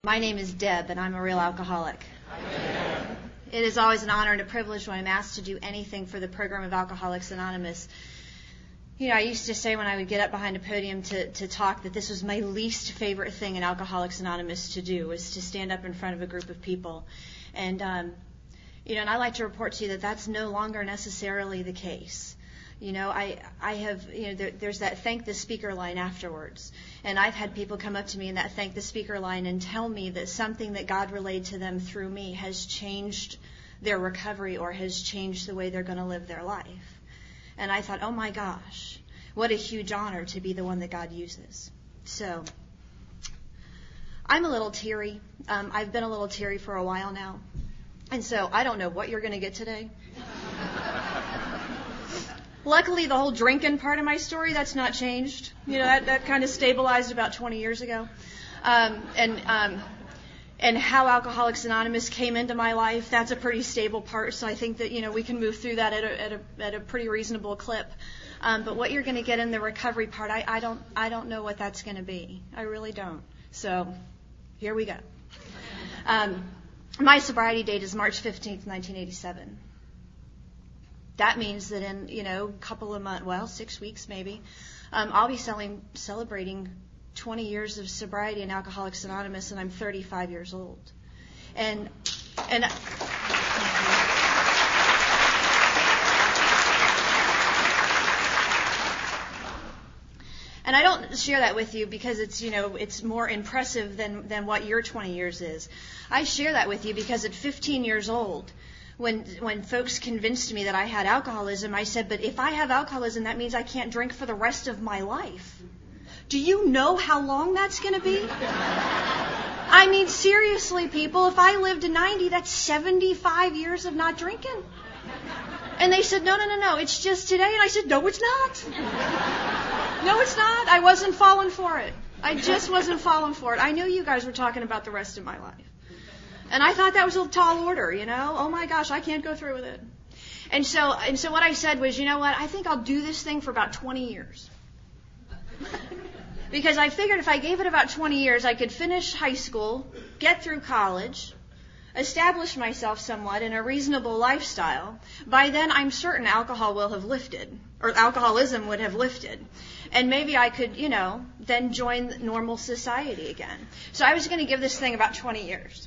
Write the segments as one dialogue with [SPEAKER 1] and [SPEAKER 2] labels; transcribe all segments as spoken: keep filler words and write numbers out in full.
[SPEAKER 1] My name is Deb, and I'm a real alcoholic. Amen. It is always an honor and a privilege when I'm asked to do anything for the program of Alcoholics Anonymous. You know, I used to say when I would get up behind a podium to, to talk that this was my least favorite thing in Alcoholics Anonymous to do, was to stand up in front of a group of people. And, um, you know, and I like to report to you that that's no longer necessarily the case. You know, I I have, you know, there, there's that thank the speaker line afterwards. And I've had people come up to me in that thank the speaker line and tell me that something that God relayed to them through me has changed their recovery or has changed the way they're going to live their life. And I thought, oh my gosh, what a huge honor to be the one that God uses. So I'm a little teary. Um, I've been a little teary for a while now. And so I don't know what you're going to get today. Luckily, the whole drinking part of my story, that's not changed. You know, that, that kind of stabilized about twenty years ago. Um, and um, and how Alcoholics Anonymous came into my life, that's a pretty stable part. So I think that, you know, we can move through that at a, at a, at a pretty reasonable clip. Um, but what you're going to get in the recovery part, I, I don't I don't know what that's going to be. I really don't. So here we go. Um, my sobriety date is March fifteenth, nineteen eighty-seven. That means that in, you know, a couple of months, well, six weeks maybe, um, I'll be selling, celebrating twenty years of sobriety in Alcoholics Anonymous, and I'm thirty-five years old. And, and, and I don't share that with you because it's, you know, it's more impressive than, than what your twenty years is. I share that with you because at fifteen years old, When when folks convinced me that I had alcoholism, I said, but if I have alcoholism, that means I can't drink for the rest of my life. Do you know how long that's going to be? I mean, seriously, people, if I lived to ninety, that's seventy-five years of not drinking. And they said, no, no, no, no, it's just today. And I said, no, it's not. No, it's not. I wasn't falling for it. I just wasn't falling for it. I knew you guys were talking about the rest of my life. And I thought that was a tall order, you know. Oh, my gosh, I can't go through with it. And so and so what I said was, you know what, I think I'll do this thing for about twenty years. Because I figured if I gave it about twenty years, I could finish high school, get through college, establish myself somewhat in a reasonable lifestyle. By then, I'm certain alcohol will have lifted, or alcoholism would have lifted. And maybe I could, you know, then join normal society again. So I was going to give this thing about twenty years.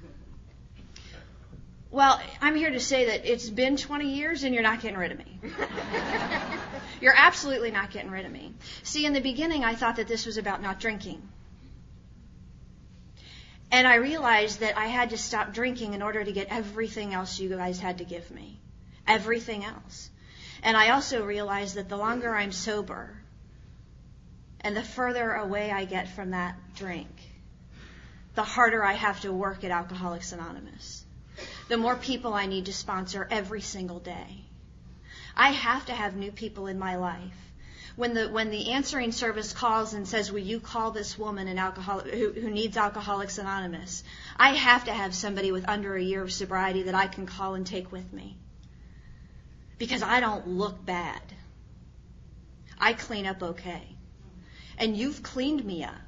[SPEAKER 1] Well, I'm here to say that it's been twenty years and you're not getting rid of me. You're absolutely not getting rid of me. See, in the beginning, I thought that this was about not drinking. And I realized that I had to stop drinking in order to get everything else you guys had to give me. Everything else. And I also realized that the longer I'm sober and the further away I get from that drink, the harder I have to work at Alcoholics Anonymous. The more people I need to sponsor every single day. I have to have new people in my life. When the when the answering service calls and says, will you call this woman an alcoholic who, who needs Alcoholics Anonymous, I have to have somebody with under a year of sobriety that I can call and take with me. Because I don't look bad. I clean up okay. And you've cleaned me up.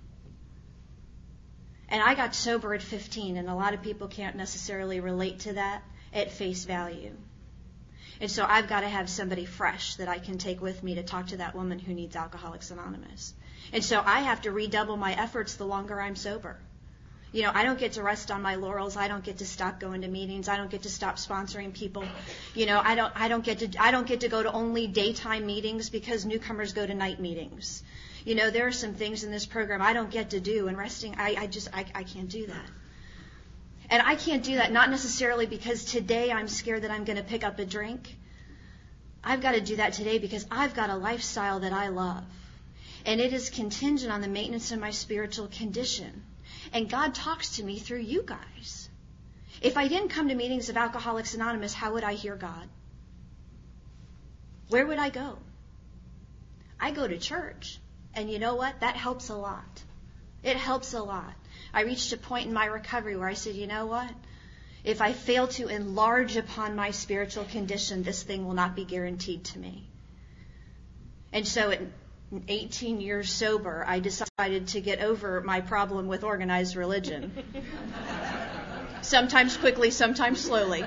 [SPEAKER 1] And I got sober at fifteen, and a lot of people can't necessarily relate to that at face value. And so I've got to have somebody fresh that I can take with me to talk to that woman who needs Alcoholics Anonymous. And so I have to redouble my efforts the longer I'm sober. You know, I don't get to rest on my laurels. I don't get to stop going to meetings. I don't get to stop sponsoring people. You know, I don't I don't get to I don't get to go to only daytime meetings because newcomers go to night meetings. You know, there are some things in this program I don't get to do, and resting, I, I just, I, I can't do that. And I can't do that not necessarily because today I'm scared that I'm going to pick up a drink. I've got to do that today because I've got a lifestyle that I love. And it is contingent on the maintenance of my spiritual condition. And God talks to me through you guys. If I didn't come to meetings of Alcoholics Anonymous, how would I hear God? Where would I go? I go to church. And you know what? That helps a lot. It helps a lot. I reached a point in my recovery where I said, you know what? If I fail to enlarge upon my spiritual condition, this thing will not be guaranteed to me. And so it, eighteen years sober, I decided to get over my problem with organized religion. Sometimes quickly, sometimes slowly.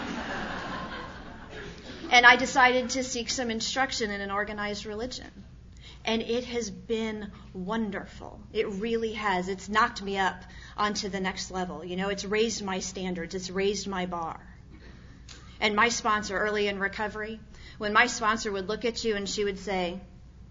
[SPEAKER 1] And I decided to seek some instruction in an organized religion. And it has been wonderful. It really has. It's knocked me up onto the next level. You know, it's raised my standards. It's raised my bar. And my sponsor, early in recovery, when my sponsor would look at you and she would say,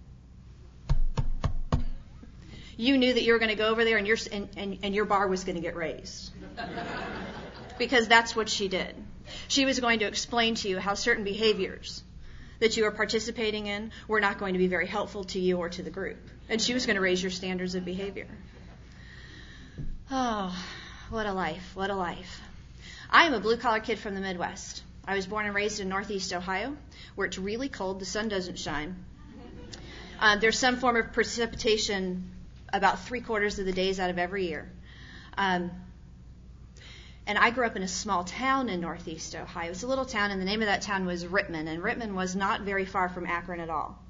[SPEAKER 1] you knew that you were going to go over there and your, and, and, and your bar was going to get raised. Because that's what she did. She was going to explain to you how certain behaviors that you are participating in were not going to be very helpful to you or to the group. And she was going to raise your standards of behavior. Oh, what a life, what a life. I am a blue-collar kid from the Midwest. I was born and raised in Northeast Ohio, where it's really cold, the sun doesn't shine. Uh, there's some form of precipitation about three-quarters of the days out of every year. Um, And I grew up in a small town in Northeast Ohio. It's a little town, and the name of that town was Rittman. And Rittman was not very far from Akron at all.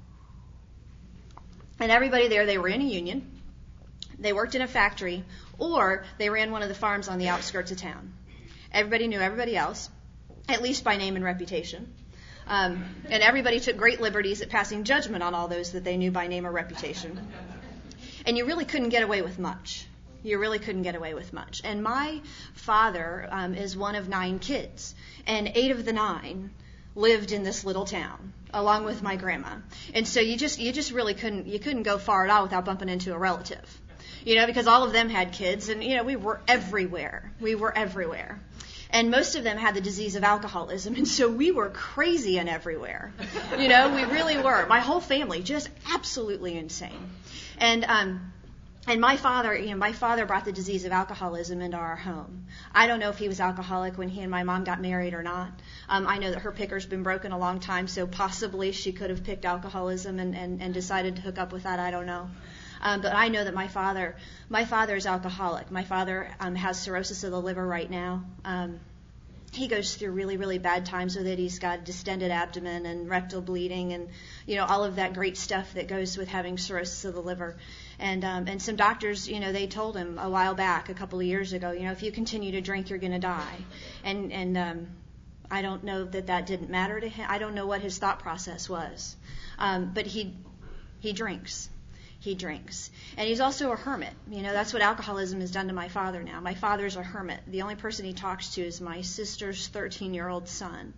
[SPEAKER 1] And everybody there, they were in a union. They worked in a factory, or they ran one of the farms on the outskirts of town. Everybody knew everybody else, at least by name and reputation. Um, and everybody took great liberties at passing judgment on all those that they knew by name or reputation. And you really couldn't get away with much. You really couldn't get away with much. And my father um, is one of nine kids, and eight of the nine lived in this little town, along with my grandma. And so you just you just really couldn't you couldn't go far at all without bumping into a relative, you know, because all of them had kids, and you know we were everywhere. We were everywhere. And most of them had the disease of alcoholism, and so we were crazy and everywhere. You know, we really were. My whole family, just absolutely insane. And um And my father, you know, my father brought the disease of alcoholism into our home. I don't know if he was alcoholic when he and my mom got married or not. Um, I know that her picker's been broken a long time, so possibly she could have picked alcoholism and, and, and decided to hook up with that. I don't know. Um, but I know that my father, my father is alcoholic. My father um, has cirrhosis of the liver right now. Um, he goes through really, really bad times with it. He's got distended abdomen and rectal bleeding and, you know, all of that great stuff that goes with having cirrhosis of the liver. And um, and some doctors, you know, they told him a while back, a couple of years ago, you know, if you continue to drink, you're going to die. And and um, I don't know that that didn't matter to him. I don't know what his thought process was. Um, but he he drinks. He drinks. And he's also a hermit. You know, that's what alcoholism has done to my father now. My father's a hermit. The only person he talks to is my sister's thirteen-year-old son.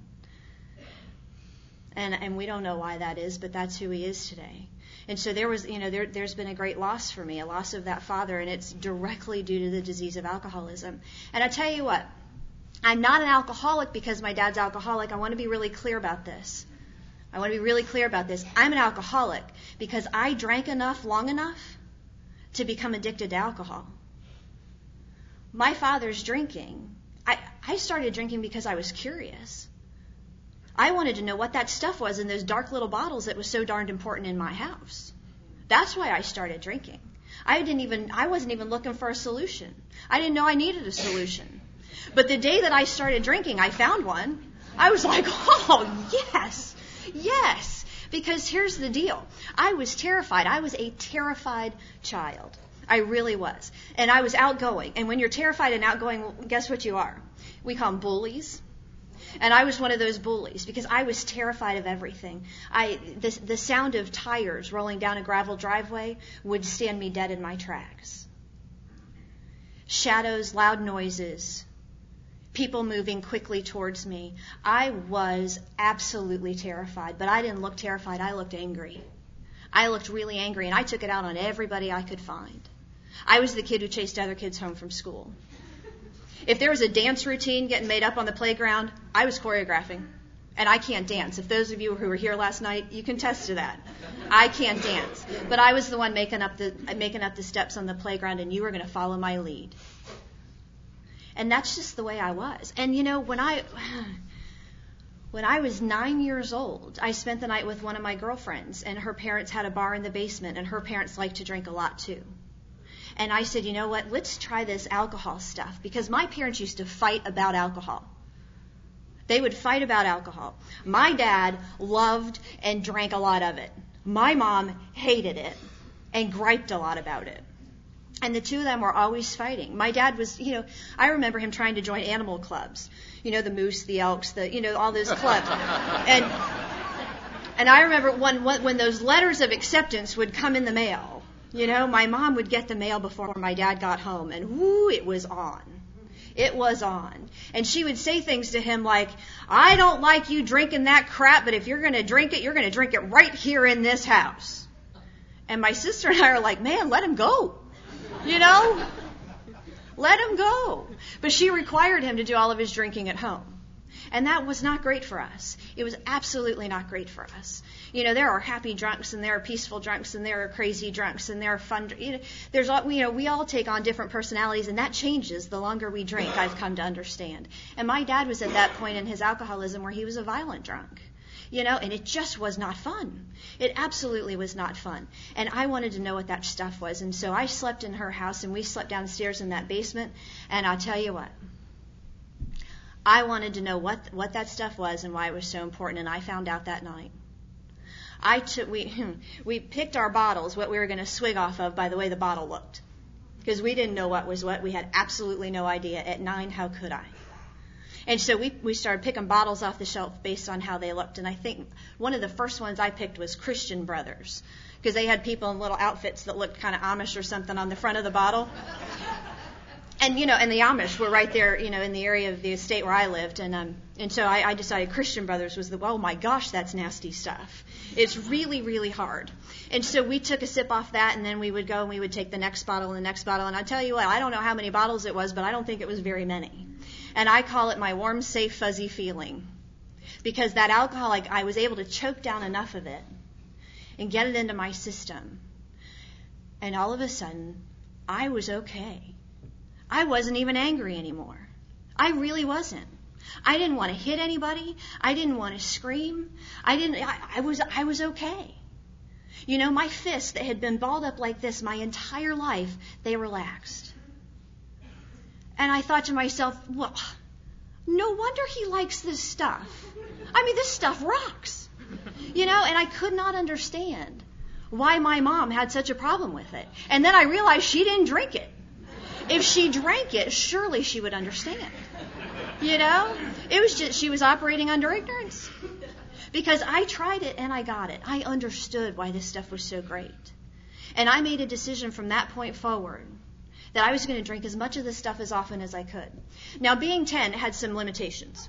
[SPEAKER 1] And and we don't know why that is, but that's who he is today. And so there was, you know, there, there's been a great loss for me, a loss of that father, and it's directly due to the disease of alcoholism. And I tell you what, I'm not an alcoholic because my dad's alcoholic. I want to be really clear about this. I want to be really clear about this. I'm an alcoholic because I drank enough long enough to become addicted to alcohol. My father's drinking. I, I started drinking because I was curious. I wanted to know what that stuff was in those dark little bottles that was so darned important in my house. That's why I started drinking. I didn't even, I wasn't even looking for a solution. I didn't know I needed a solution. But the day that I started drinking, I found one. I was like, oh, yes, yes. Because here's the deal. I was terrified. I was a terrified child. I really was. And I was outgoing. And when you're terrified and outgoing, well, guess what you are? We call them bullies. And I was one of those bullies because I was terrified of everything. I the, the sound of tires rolling down a gravel driveway would stand me dead in my tracks. Shadows, loud noises, people moving quickly towards me. I was absolutely terrified, but I didn't look terrified. I looked angry. I looked really angry, and I took it out on everybody I could find. I was the kid who chased other kids home from school. If there was a dance routine getting made up on the playground, I was choreographing. And I can't dance. If those of you who were here last night, you can attest to that. I can't dance. But I was the one making up the making up the steps on the playground, and you were going to follow my lead. And that's just the way I was. And you know, when I when I was nine years old, I spent the night with one of my girlfriends, and her parents had a bar in the basement, and her parents liked to drink a lot too. And I said, you know what, let's try this alcohol stuff. Because my parents used to fight about alcohol. They would fight about alcohol. My dad loved and drank a lot of it. My mom hated it and griped a lot about it. And the two of them were always fighting. My dad was, you know, I remember him trying to join animal clubs. You know, the moose, the elks, the, you know, all those clubs. And and I remember when, when those letters of acceptance would come in the mail, you know, my mom would get the mail before my dad got home. And whoo, it was on. It was on. And she would say things to him like, I don't like you drinking that crap, but if you're going to drink it, you're going to drink it right here in this house. And my sister and I are like, man, let him go. You know? Let him go. But she required him to do all of his drinking at home. And that was not great for us. It was absolutely not great for us. You know, there are happy drunks, and there are peaceful drunks, and there are crazy drunks, and there are fun. You know, there's all, you know, we all take on different personalities, and that changes the longer we drink. I've come to understand. And my dad was at that point in his alcoholism where he was a violent drunk. You know, and it just was not fun. It absolutely was not fun. And I wanted to know what that stuff was. And so I slept in her house, and we slept downstairs in that basement. And I'll tell you what, I wanted to know what what that stuff was and why it was so important. And I found out that night. I took we we picked our bottles, what we were going to swig off of, by the way the bottle looked, because we didn't know what was what. We had absolutely no idea. At nine, how could I? And so we we started picking bottles off the shelf based on how they looked. And I think one of the first ones I picked was Christian Brothers, because they had people in little outfits that looked kind of Amish or something on the front of the bottle. And, you know, and the Amish were right there, you know, in the area of the estate where I lived. And um, and so I, I decided Christian Brothers was the, oh, my gosh, that's nasty stuff. It's really, really hard. And so we took a sip off that, and then we would go and we would take the next bottle and the next bottle. And I tell you what, I don't know how many bottles it was, but I don't think it was very many. And I call it my warm, safe, fuzzy feeling. Because that alcohol, I, I was able to choke down enough of it and get it into my system. And all of a sudden, I was okay. I wasn't even angry anymore. I really wasn't. I didn't want to hit anybody. I didn't want to scream. I didn't. I, I was. I was okay. You know, my fists that had been balled up like this my entire life, they relaxed. And I thought to myself, well, no wonder he likes this stuff. I mean, this stuff rocks. You know, and I could not understand why my mom had such a problem with it. And then I realized she didn't drink it. If she drank it, surely she would understand. You know? It was just, she was operating under ignorance. Because I tried it and I got it. I understood why this stuff was so great. And I made a decision from that point forward that I was going to drink as much of this stuff as often as I could. Now, being ten had some limitations.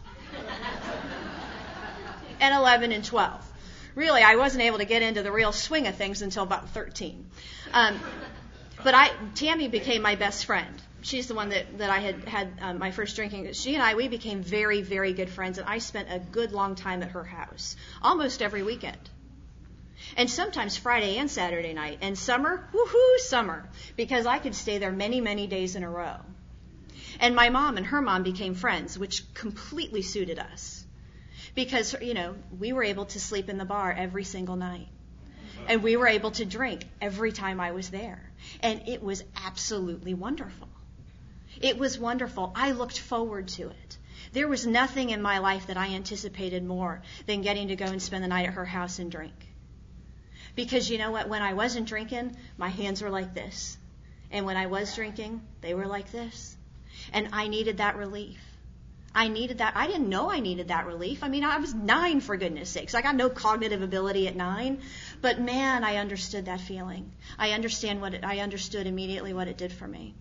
[SPEAKER 1] And eleven and twelve. Really, I wasn't able to get into the real swing of things until about thirteen. Um, But I, Tammy became my best friend. She's the one that, that I had had um, my first drinking. She and I, we became very, very good friends, and I spent a good long time at her house, almost every weekend. And sometimes Friday and Saturday night. And summer, woohoo, summer, because I could stay there many, many days in a row. And my mom and her mom became friends, which completely suited us. Because, you know, we were able to sleep in the bar every single night. And we were able to drink every time I was there. And it was absolutely wonderful. It was wonderful. I looked forward to it. There was nothing in my life that I anticipated more than getting to go and spend the night at her house and drink. Because you know what? When I wasn't drinking, my hands were like this. And when I was drinking, they were like this. And I needed that relief. I needed that. I didn't know I needed that relief. I mean, I was nine, for goodness sakes. I got no cognitive ability at nine. But man, I understood that feeling. I understand what it, I understood immediately what it did for me.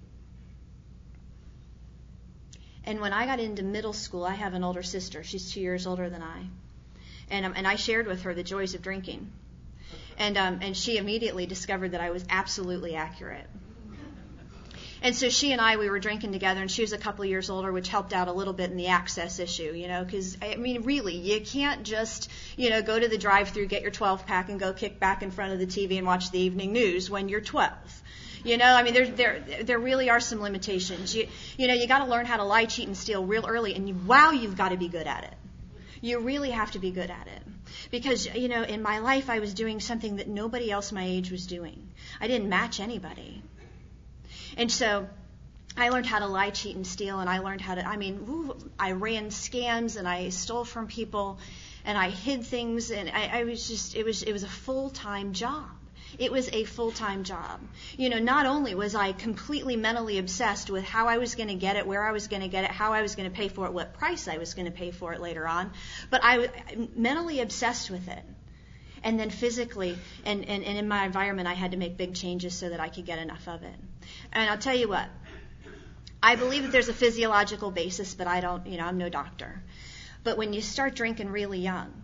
[SPEAKER 1] And when I got into middle school, I have an older sister. She's two years older than I. And um, and I shared with her the joys of drinking. And um, and she immediately discovered that I was absolutely accurate. And so she and I, we were drinking together, and she was a couple of years older, which helped out a little bit in the access issue, you know, because, I mean, really, you can't just, you know, go to the drive-thru, get your twelve-pack, and go kick back in front of the T V and watch the evening news when you're twelve. You know, I mean, there there there really are some limitations. You you know, you got to learn how to lie, cheat, and steal real early, and you, wow, you've got to be good at it. You really have to be good at it. Because, you know, in my life, I was doing something that nobody else my age was doing. I didn't match anybody. And so I learned how to lie, cheat, and steal, and I learned how to, I mean, ooh, I ran scams, and I stole from people, and I hid things, and I, I was just, it was, it was a full-time job. It was a full-time job. You know, not only was I completely mentally obsessed with how I was going to get it, where I was going to get it, how I was going to pay for it, what price I was going to pay for it later on, but I was mentally obsessed with it. And then physically and, and, and in my environment, I had to make big changes so that I could get enough of it. And I'll tell you what, I believe that there's a physiological basis, but I don't, you know, I'm no doctor. But when you start drinking really young,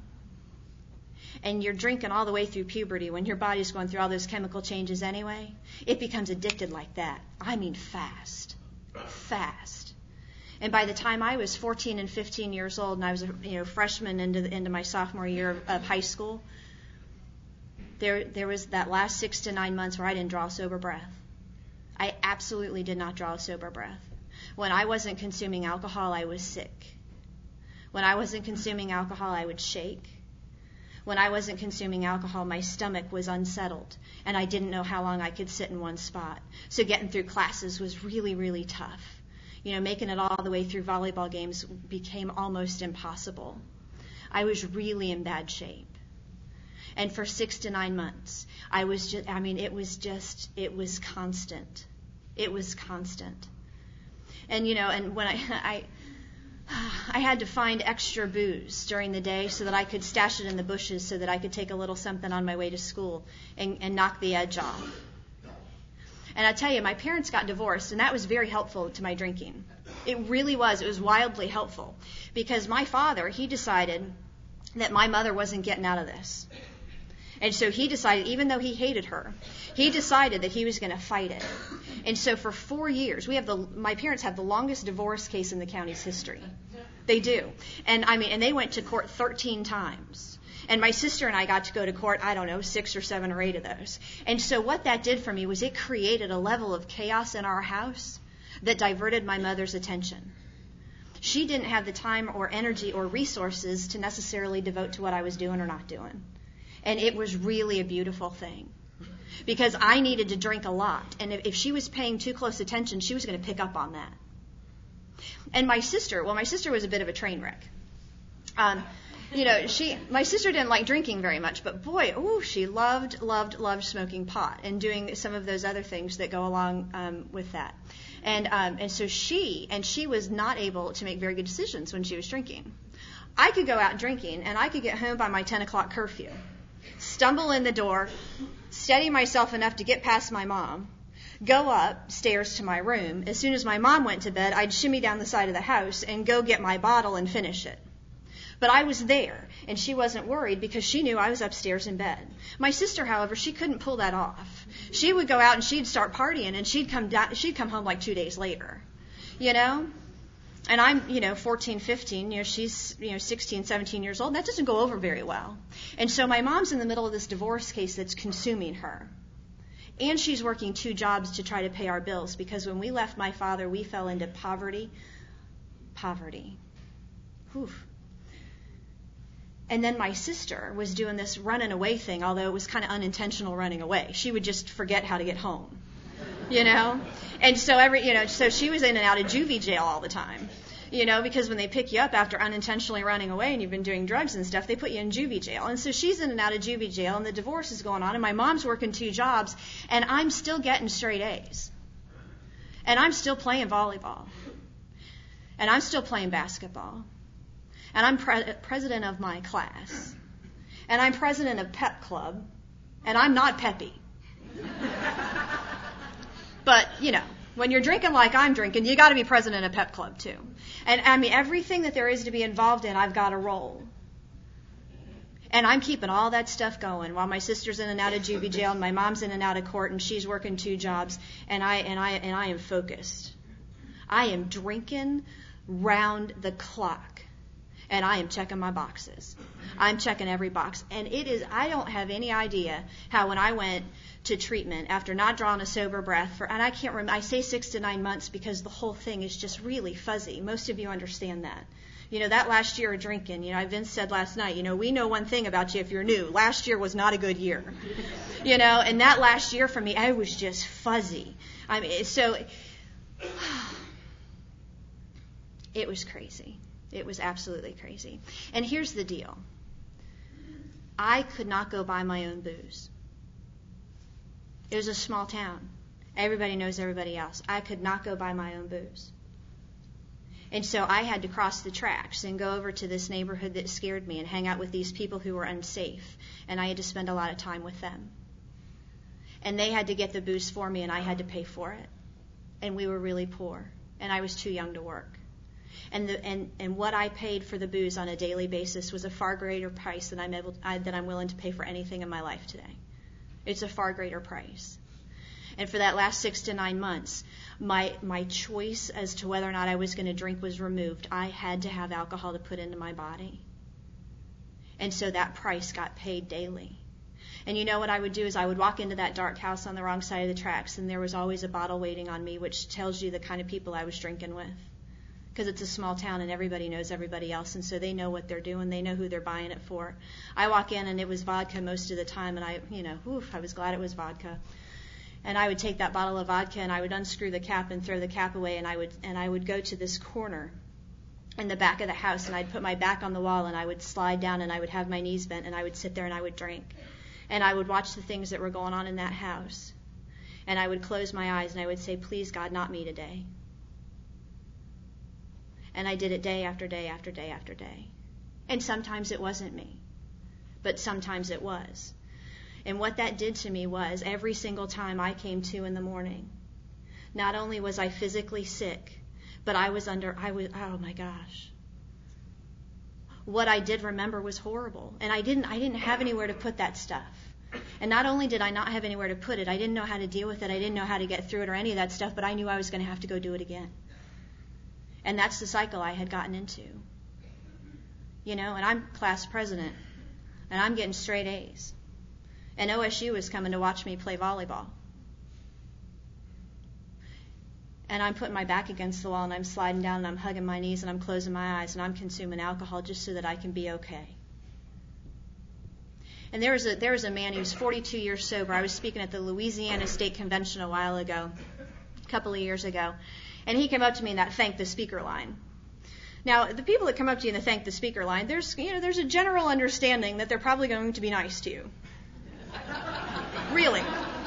[SPEAKER 1] and you're drinking all the way through puberty when your body's going through all those chemical changes anyway, it becomes addicted like that. I mean fast, fast. And by the time I was fourteen and fifteen years old, and I was a you know, freshman into, the, into my sophomore year of, of high school, there there was that last six to nine months where I didn't draw a sober breath. I absolutely did not draw a sober breath. When I wasn't consuming alcohol, I was sick. When I wasn't consuming alcohol, I would shake. When I wasn't consuming alcohol, my stomach was unsettled, and I didn't know how long I could sit in one spot. So getting through classes was really, really tough. You know, making it all the way through volleyball games became almost impossible. I was really in bad shape. And for six to nine months, I was just, I mean, it was just, it was constant. It was constant. And, you know, and when I, I, I had to find extra booze during the day so that I could stash it in the bushes so that I could take a little something on my way to school and, and knock the edge off. And I tell you, my parents got divorced, and that was very helpful to my drinking. It really was. It was wildly helpful because my father, he decided that my mother wasn't getting out of this. And so he decided, even though he hated her, he decided that he was going to fight it. And so for four years, we have the my parents have the longest divorce case in the county's history. They do. And I mean, and they went to court thirteen times. And my sister and I got to go to court, I don't know, six or seven or eight of those. And so what that did for me was it created a level of chaos in our house that diverted my mother's attention. She didn't have the time or energy or resources to necessarily devote to what I was doing or not doing. And it was really a beautiful thing because I needed to drink a lot. And if, if she was paying too close attention, she was going to pick up on that. And my sister, well, my sister was a bit of a train wreck. Um, you know, she, my sister didn't like drinking very much, but boy, ooh, she loved, loved, loved smoking pot and doing some of those other things that go along um, with that. And um, and so she, and she was not able to make very good decisions when she was drinking. I could go out drinking, and I could get home by my ten o'clock curfew, stumble in the door, steady myself enough to get past my mom, go upstairs to my room. As soon as my mom went to bed, I'd shimmy down the side of the house and go get my bottle and finish it. But I was there, and she wasn't worried because she knew I was upstairs in bed. My sister, however, she couldn't pull that off. She would go out and she'd start partying, and she'd come down, she'd come home like two days later, you know? And I'm, you know, fourteen, fifteen, you know, she's, you know, sixteen, seventeen years old. That doesn't go over very well. And so my mom's in the middle of this divorce case that's consuming her. And she's working two jobs to try to pay our bills because when we left my father, we fell into poverty. Poverty. Whew. And then my sister was doing this running away thing, although it was kind of unintentional running away. She would just forget how to get home, you know? And so every, you know, so she was in and out of juvie jail all the time, you know, because when they pick you up after unintentionally running away and you've been doing drugs and stuff, they put you in juvie jail. And so she's in and out of juvie jail, and the divorce is going on, and my mom's working two jobs, and I'm still getting straight A's. And I'm still playing volleyball. And I'm still playing basketball. And I'm pre- president of my class. And I'm president of Pep Club. And I'm not peppy. But, you know, when you're drinking like I'm drinking, you got to be president of Pep Club, too. And, I mean, everything that there is to be involved in, I've got to roll. And I'm keeping all that stuff going while my sister's in and out of juvie jail and my mom's in and out of court and she's working two jobs. And I, and I, and I am focused. I am drinking round the clock. And I am checking my boxes. I'm checking every box. And it is, I don't have any idea how when I went to treatment after not drawing a sober breath for, and I can't remember, I say six to nine months because the whole thing is just really fuzzy. Most of you understand that. You know, that last year of drinking, you know, Vince said last night, you know, we know one thing about you if you're new. Last year was not a good year. You know, and that last year for me, I was just fuzzy. I mean, so it was crazy. It was absolutely crazy. And here's the deal. I could not go buy my own booze. It was a small town. Everybody knows everybody else. I could not go buy my own booze. And so I had to cross the tracks and go over to this neighborhood that scared me and hang out with these people who were unsafe. And I had to spend a lot of time with them. And they had to get the booze for me, and I had to pay for it. And we were really poor, and I was too young to work. And the, and, and what I paid for the booze on a daily basis was a far greater price than I'm able I, than I'm willing to pay for anything in my life today. It's a far greater price. And for that last six to nine months, my my choice as to whether or not I was going to drink was removed. I had to have alcohol to put into my body. And so that price got paid daily. And you know what I would do is I would walk into that dark house on the wrong side of the tracks, and there was always a bottle waiting on me, which tells you the kind of people I was drinking with. Because it's a small town and everybody knows everybody else, and so they know what they're doing. They know who they're buying it for. I walk in and it was vodka most of the time, and I, you know, oof, I was glad it was vodka. And I would take that bottle of vodka and I would unscrew the cap and throw the cap away, and I would and I would go to this corner in the back of the house, and I'd put my back on the wall, and I would slide down, and I would have my knees bent, and I would sit there and I would drink. And I would watch the things that were going on in that house. And I would close my eyes and I would say, please, God, not me today. And I did it day after day after day after day. And sometimes it wasn't me. But sometimes it was. And what that did to me was every single time I came to in the morning, not only was I physically sick, but I was under, I was, oh my gosh. What I did remember was horrible. And I didn't I didn't have anywhere to put that stuff. And not only did I not have anywhere to put it, I didn't know how to deal with it, I didn't know how to get through it or any of that stuff, but I knew I was going to have to go do it again. And that's the cycle I had gotten into. You know, and I'm class president, and I'm getting straight A's. And O S U is coming to watch me play volleyball. And I'm putting my back against the wall, and I'm sliding down, and I'm hugging my knees, and I'm closing my eyes, and I'm consuming alcohol just so that I can be okay. And there was a there was a man, he was forty-two years sober. I was speaking at the Louisiana State Convention a while ago, a couple of years ago, and he came up to me in that thank the speaker line. Now, the people that come up to you in the thank the speaker line, there's you know there's a general understanding that they're probably going to be nice to you. Really.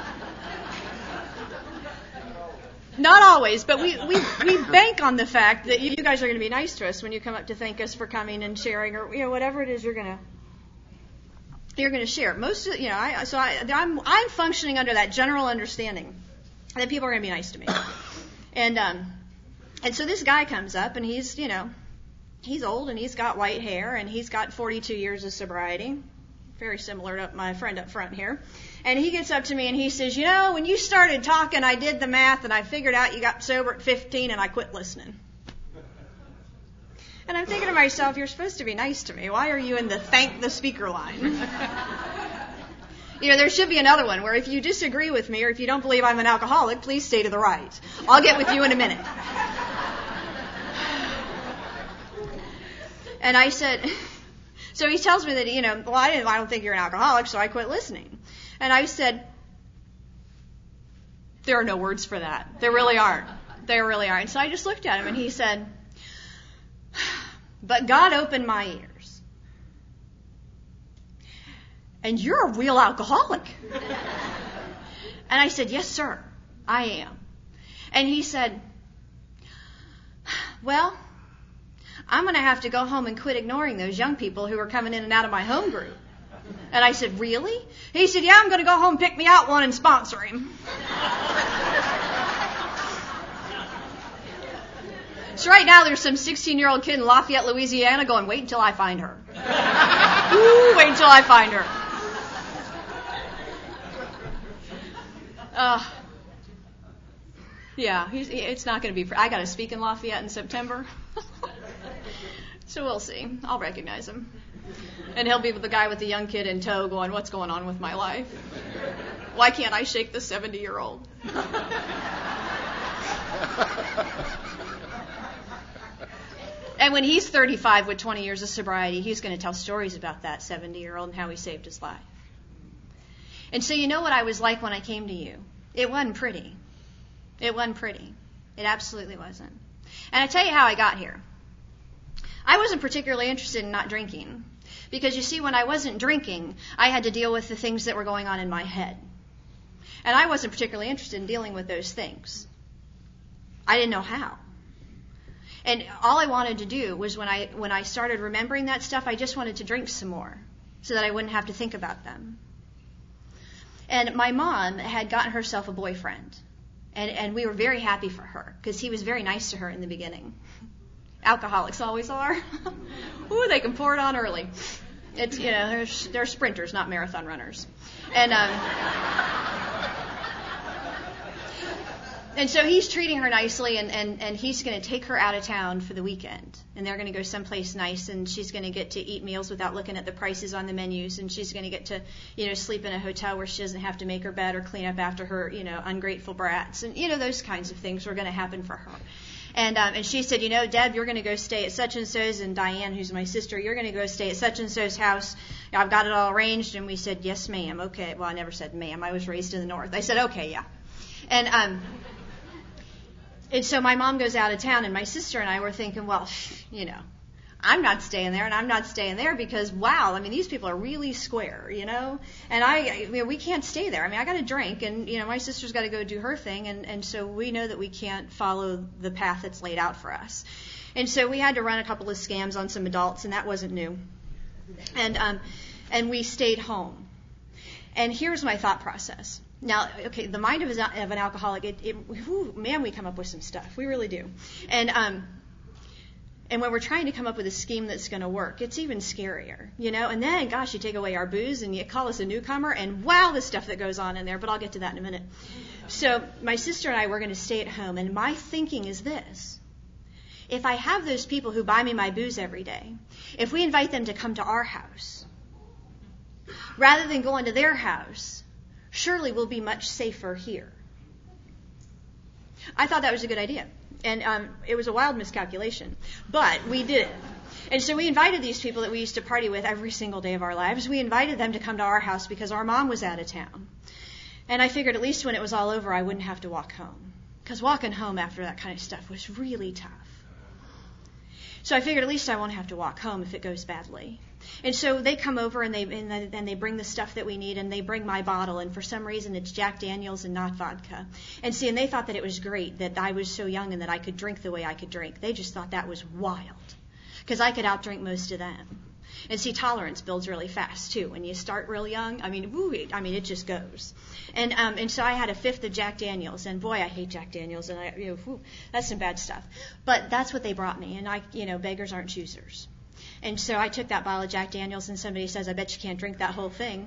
[SPEAKER 1] Not always, but we, we, we bank on the fact that you guys are going to be nice to us when you come up to thank us for coming and sharing, or you know whatever it is you're going to you're going to share. Most of, you know, I so I I'm I'm functioning under that general understanding that people are going to be nice to me, and um and so this guy comes up, and he's you know he's old, and he's got white hair, and he's got forty-two years of sobriety. Very similar to my friend up front here. And he gets up to me and he says, you know, when you started talking, I did the math and I figured out you got sober at fifteen and I quit listening. And I'm thinking to myself, you're supposed to be nice to me. Why are you in the thank the speaker line? You know, there should be another one where if you disagree with me or if you don't believe I'm an alcoholic, please stay to the right. I'll get with you in a minute. And I said... So he tells me that, you know, well, I, didn't, I don't think you're an alcoholic, so I quit listening. And I said, there are no words for that. There really aren't. There really aren't. And so I just looked at him, and he said, but God opened my ears. And you're a real alcoholic. And I said, yes, sir, I am. And he said, well... I'm going to have to go home and quit ignoring those young people who are coming in and out of my home group. And I said, really? He said, yeah, I'm going to go home, pick me out one, and sponsor him. So right now there's some sixteen-year-old kid in Lafayette, Louisiana going, wait until I find her. Ooh, wait until I find her. Uh, yeah, he's, it's not going to be... I got to speak in Lafayette in September. So we'll see. I'll recognize him. And he'll be with the guy with the young kid in tow going, what's going on with my life? Why can't I shake the seventy-year-old? And when he's thirty-five with twenty years of sobriety, he's going to tell stories about that seventy-year-old and how he saved his life. And so you know what I was like when I came to you. It wasn't pretty. It wasn't pretty. It absolutely wasn't. And I tell you how I got here. I wasn't particularly interested in not drinking Because you see, when I wasn't drinking, I had to deal with the things that were going on in my head. And I wasn't particularly interested in dealing with those things. I didn't know how. And all I wanted to do was when I when I started remembering that stuff, I just wanted to drink some more so that I wouldn't have to think about them. And my mom had gotten herself a boyfriend. And, and we were very happy for her because he was very nice to her in the beginning. Alcoholics always are. Ooh, they can pour it on early. It's, you know, they're, they're sprinters, not marathon runners. And um, and so he's treating her nicely, and, and, and he's going to take her out of town for the weekend. And they're going to go someplace nice, and she's going to get to eat meals without looking at the prices on the menus, and she's going to get to, you know, sleep in a hotel where she doesn't have to make her bed or clean up after her, you know, ungrateful brats. And, you know, those kinds of things were going to happen for her. And um, and she said, you know, Deb, you're going to go stay at such and so's, and Diane, who's my sister, you're going to go stay at such and so's house. I've got it all arranged. And we said, yes, ma'am. Okay. Well, I never said ma'am. I was raised in the North. I said, okay, yeah. And um, and so my mom goes out of town, and my sister and I were thinking, well, you know, I'm not staying there, and I'm not staying there because, wow, I mean, these people are really square, you know. And I, I mean, we can't stay there. I mean, I got to drink, and, you know, my sister's got to go do her thing, and, and so we know that we can't follow the path that's laid out for us. And so we had to run a couple of scams on some adults, and that wasn't new. And um, and we stayed home. And here's my thought process. Now, okay, the mind of, of an alcoholic, it, it whew, man, we come up with some stuff. We really do. And um. And when we're trying to come up with a scheme that's going to work, it's even scarier, you know. And then, gosh, you take away our booze and you call us a newcomer, and wow, the stuff that goes on in there. But I'll get to that in a minute. So my sister and I were going to stay at home, and my thinking is this. If I have those people who buy me my booze every day, if we invite them to come to our house, rather than going to their house, surely we'll be much safer here. I thought that was a good idea. And um, it was a wild miscalculation, but we did it. And so we invited these people that we used to party with every single day of our lives. We invited them to come to our house because our mom was out of town. And I figured at least when it was all over, I wouldn't have to walk home. Because walking home after that kind of stuff was really tough. So I figured at least I won't have to walk home if it goes badly. And so they come over and they and, and they bring the stuff that we need, and they bring my bottle, and for some reason it's Jack Daniels and not vodka. And see, and they thought that it was great that I was so young and that I could drink the way I could drink. They just thought that was wild because I could outdrink most of them. And see, tolerance builds really fast too. When you start real young, I mean, woo, I mean, it just goes. And um, and so I had a fifth of Jack Daniels, and boy, I hate Jack Daniels, and I, you know, whew, that's some bad stuff. But that's what they brought me, and I, you know, beggars aren't choosers. And so I took that bottle of Jack Daniels, and somebody says, I bet you can't drink that whole thing.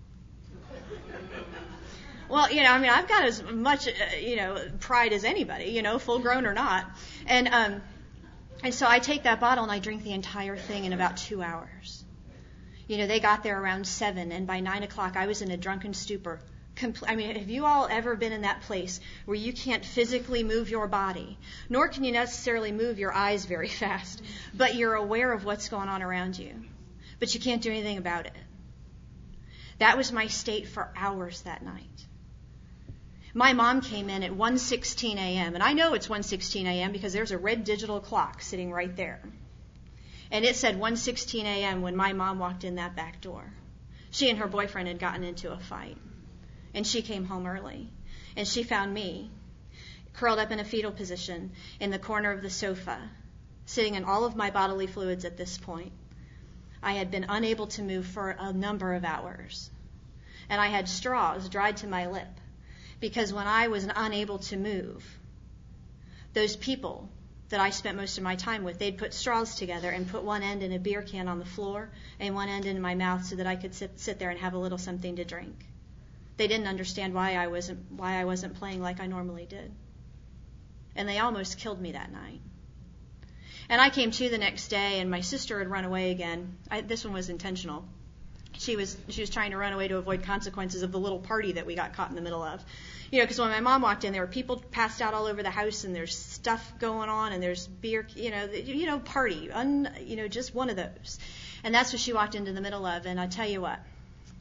[SPEAKER 1] Well, you know, I mean, I've got as much, uh, you know, pride as anybody, you know, full grown or not. And um, and so I take that bottle and I drink the entire thing in about two hours. You know, they got there around seven, and by nine o'clock I was in a drunken stupor. Compl- I mean, have you all ever been in that place where you can't physically move your body, nor can you necessarily move your eyes very fast, but you're aware of what's going on around you, but you can't do anything about it? That was my state for hours that night. My mom came in at one sixteen a.m., and I know it's one sixteen a.m. because there's a red digital clock sitting right there. And it said one sixteen a.m. when my mom walked in that back door. She and her boyfriend had gotten into a fight. And she came home early. And she found me curled up in a fetal position in the corner of the sofa, sitting in all of my bodily fluids at this point. I had been unable to move for a number of hours. And I had straws dried to my lip. Because when I was unable to move, those people that I spent most of my time with, they'd put straws together and put one end in a beer can on the floor and one end in my mouth so that I could sit, sit there and have a little something to drink. They didn't understand why I wasn't why I wasn't playing like I normally did. And they almost killed me that night. And I came to the next day, and my sister had run away again. I, this one was intentional. She was she was trying to run away to avoid consequences of the little party that we got caught in the middle of. You know, because when my mom walked in, there were people passed out all over the house, and there's stuff going on, and there's beer, you know, you know, party, un, you know, just one of those. And that's what she walked into the middle of. And I tell you what,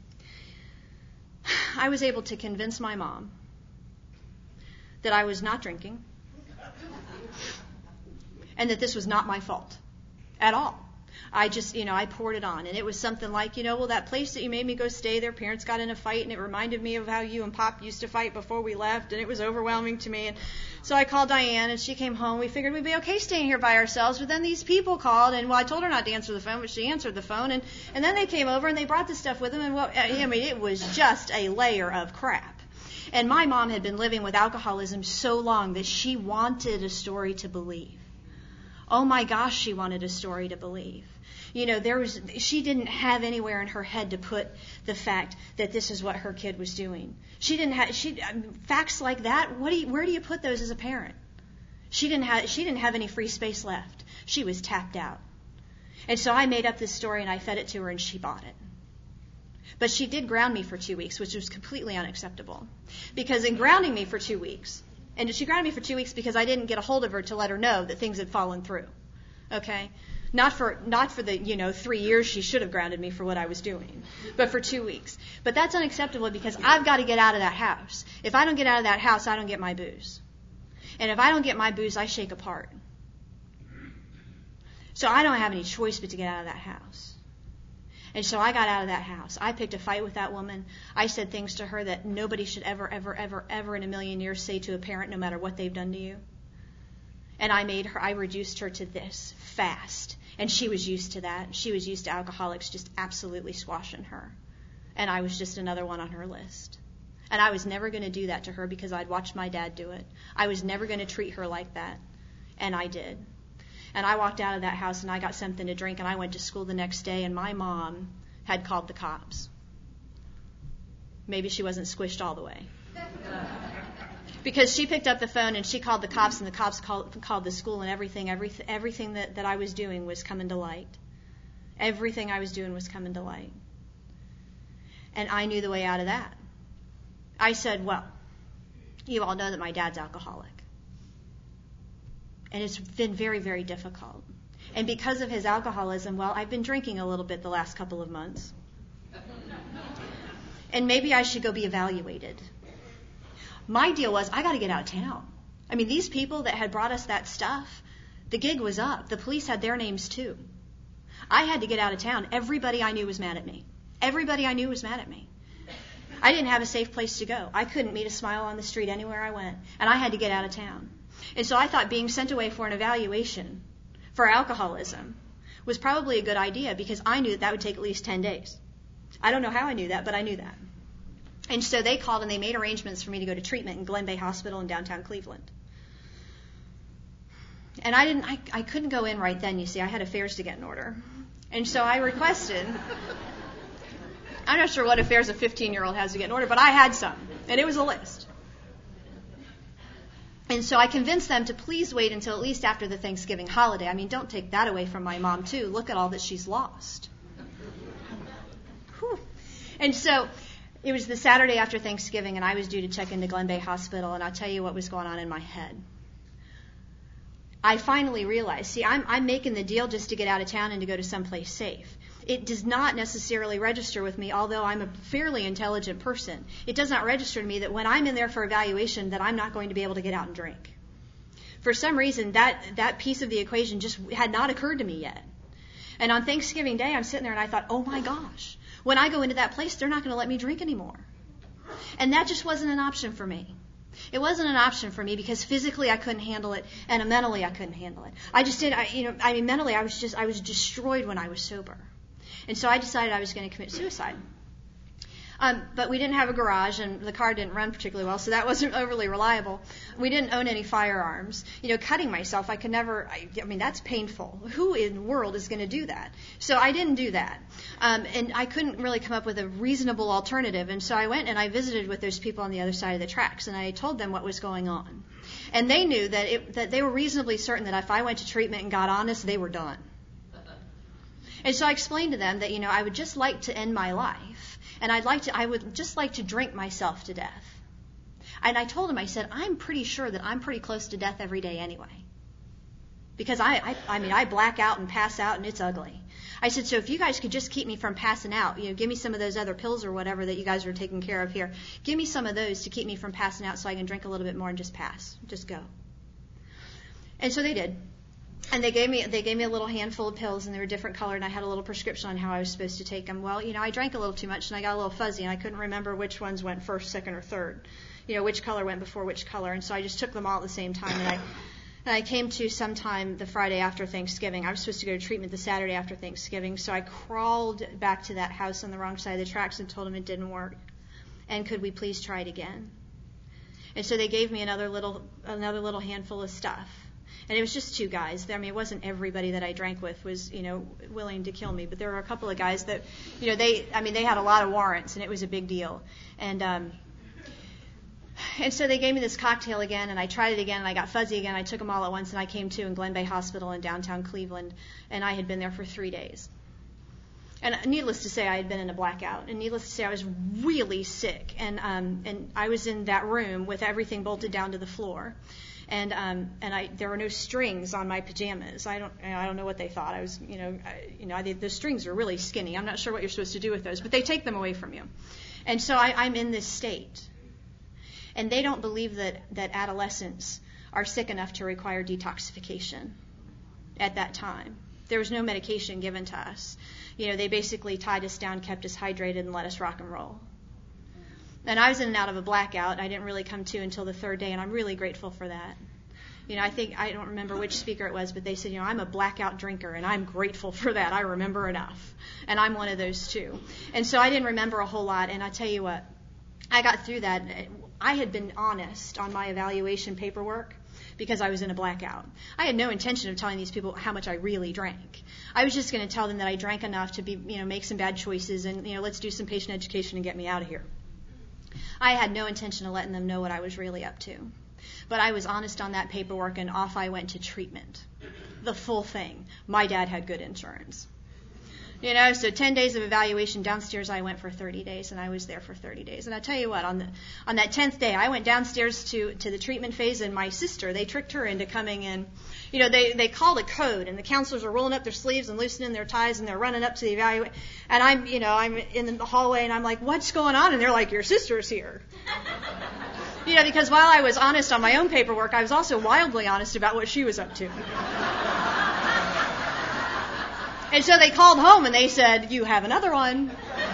[SPEAKER 1] I was able to convince my mom that I was not drinking, and that this was not my fault at all. I just, you know, I poured it on. And it was something like, you know, well, that place that you made me go stay, their parents got in a fight, and it reminded me of how you and Pop used to fight before we left, and it was overwhelming to me. And so I called Diane, and she came home. We figured we'd be okay staying here by ourselves, but then these people called, and, well, I told her not to answer the phone, but she answered the phone, and, and then they came over, and they brought the stuff with them, and, well, I mean, it was just a layer of crap. And my mom had been living with alcoholism so long that she wanted a story to believe. Oh, my gosh, she wanted a story to believe. You know, there was, she didn't have anywhere in her head to put the fact that this is what her kid was doing. She didn't have, she, I mean, facts like that, what do you, where do you put those as a parent? She didn't have, she didn't have any free space left. She was tapped out. And so I made up this story and I fed it to her and she bought it. But she did ground me for two weeks, which was completely unacceptable. Because in grounding me for two weeks, and she grounded me for two weeks because I didn't get a hold of her to let her know that things had fallen through. Okay? Not for not for the, you know, three years she should have grounded me for what I was doing, but for two weeks. But that's unacceptable because I've got to get out of that house. If I don't get out of that house, I don't get my booze. And if I don't get my booze, I shake apart. So I don't have any choice but to get out of that house. And so I got out of that house. I picked a fight with that woman. I said things to her that nobody should ever, ever, ever, ever in a million years say to a parent, no matter what they've done to you. And I made her, I reduced her to this, fast. And she was used to that. She was used to alcoholics just absolutely squashing her. And I was just another one on her list. And I was never going to do that to her because I'd watched my dad do it. I was never going to treat her like that. And I did. And I walked out of that house and I got something to drink and I went to school the next day and my mom had called the cops. Maybe she wasn't squished all the way. Because she picked up the phone and she called the cops and the cops called, called the school and everything, everything, everything that, that I was doing was coming to light. Everything I was doing was coming to light. And I knew the way out of that. I said, well, you all know that my dad's alcoholic. And it's been very, very difficult. And because of his alcoholism, well, I've been drinking a little bit the last couple of months. And maybe I should go be evaluated. My deal was, I got to get out of town. I mean, these people that had brought us that stuff, the gig was up. The police had their names too. I had to get out of town. Everybody I knew was mad at me. Everybody I knew was mad at me. I didn't have a safe place to go. I couldn't meet a smile on the street anywhere I went. And I had to get out of town. And so I thought being sent away for an evaluation for alcoholism was probably a good idea because I knew that, that would take at least ten days. I don't know how I knew that, but I knew that. And so they called and they made arrangements for me to go to treatment in Glen Bay Hospital in downtown Cleveland. And I didn't, I, I couldn't go in right then, you see. I had affairs to get in order. And so I requested, I'm not sure what affairs a fifteen-year-old has to get in order, but I had some. And it was a list. And so I convinced them to please wait until at least after the Thanksgiving holiday. I mean, don't take that away from my mom, too. Look at all that she's lost. Whew. And so it was the Saturday after Thanksgiving, and I was due to check into Glen Bay Hospital, and I'll tell you what was going on in my head. I finally realized, see, I'm, I'm making the deal just to get out of town and to go to someplace safe. It does not necessarily register with me, although I'm a fairly intelligent person. It does not register to me that when I'm in there for evaluation that I'm not going to be able to get out and drink. For some reason, that, that piece of the equation just had not occurred to me yet. And on Thanksgiving Day, I'm sitting there and I thought, oh my gosh, when I go into that place, they're not going to let me drink anymore. And that just wasn't an option for me. It wasn't an option for me because physically I couldn't handle it and mentally I couldn't handle it. I just did, I, you know, I mean, mentally I was just, I was destroyed when I was sober. And so I decided I was going to commit suicide. Um, but we didn't have a garage, and the car didn't run particularly well, so that wasn't overly reliable. We didn't own any firearms. You know, cutting myself, I could never, I, I mean, that's painful. Who in the world is going to do that? So I didn't do that. Um, and I couldn't really come up with a reasonable alternative, and so I went and I visited with those people on the other side of the tracks, and I told them what was going on. And they knew that, it, that they were reasonably certain that if I went to treatment and got honest, they were done. And so I explained to them that, you know, I would just like to end my life. And I'd like to, I would just like to drink myself to death. And I told them, I said, I'm pretty sure that I'm pretty close to death every day anyway. Because I, I, I mean, I black out and pass out and it's ugly. I said, so if you guys could just keep me from passing out, you know, give me some of those other pills or whatever that you guys are taking care of here. Give me some of those to keep me from passing out so I can drink a little bit more and just pass. Just go. And so they did. And they gave me they gave me a little handful of pills, and they were different colored, and I had a little prescription on how I was supposed to take them. Well, you know, I drank a little too much, and I got a little fuzzy, and I couldn't remember which ones went first, second, or third. You know, which color went before which color, and so I just took them all at the same time. And I and I came to sometime the Friday after Thanksgiving. I was supposed to go to treatment the Saturday after Thanksgiving, so I crawled back to that house on the wrong side of the tracks and told them it didn't work, and could we please try it again? And so they gave me another little another little handful of stuff. And it was just two guys. I mean, it wasn't everybody that I drank with was, you know, willing to kill me. But there were a couple of guys that, you know, they, I mean, they had a lot of warrants, and it was a big deal. And um, and so they gave me this cocktail again, and I tried it again, and I got fuzzy again. I took them all at once, and I came to in Glen Bay Hospital in downtown Cleveland, and I had been there for three days. And needless to say, I had been in a blackout. And needless to say, I was really sick. And um, and I was in that room with everything bolted down to the floor. And um, and I there were no strings on my pajamas. I don't I don't know what they thought. I was you know I, you know I, the strings are really skinny. I'm not sure what you're supposed to do with those, but they take them away from you. And so I, I'm in this state, and they don't believe that that adolescents are sick enough to require detoxification at that time. There was no medication given to us. You know, they basically tied us down, kept us hydrated, and let us rock and roll. And I was in and out of a blackout. I didn't really come to until the third day, and I'm really grateful for that. You know, I think, I don't remember which speaker it was, but they said, you know, I'm a blackout drinker, and I'm grateful for that. I remember enough. And I'm one of those too. And so I didn't remember a whole lot, and I tell you what, I got through that. I had been honest on my evaluation paperwork because I was in a blackout. I had no intention of telling these people how much I really drank. I was just going to tell them that I drank enough to be, you know, make some bad choices, and, you know, let's do some patient education and get me out of here. I had no intention of letting them know what I was really up to. But I was honest on that paperwork, and off I went to treatment. The full thing. My dad had good insurance. You know, so ten days of evaluation. Downstairs I went for thirty days, and I was there for thirty days. And I tell you what, on the on that tenth day, I went downstairs to, to the treatment phase, and my sister, they tricked her into coming in. You know, they, they called a code, and the counselors are rolling up their sleeves and loosening their ties, and they're running up to the evaluation. And I'm, you know, I'm in the hallway, and I'm like, what's going on? And they're like, your sister's here. You know, because while I was honest on my own paperwork, I was also wildly honest about what she was up to. And so they called home, and they said, you have another one.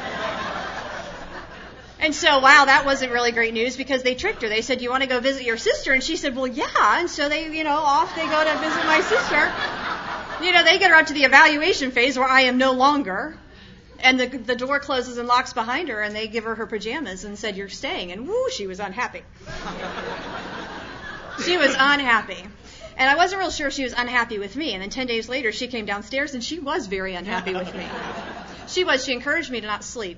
[SPEAKER 1] And so, wow, that wasn't really great news because they tricked her. They said, you want to go visit your sister? And she said, well, yeah. And so they, you know, off they go to visit my sister. You know, they get her up to the evaluation phase where I am no longer. And the the door closes and locks behind her, and they give her her pajamas and said, you're staying. And whoo, she was unhappy. She was unhappy. And I wasn't real sure she was unhappy with me. And then ten days later, she came downstairs, and she was very unhappy with me. She was. She encouraged me to not sleep.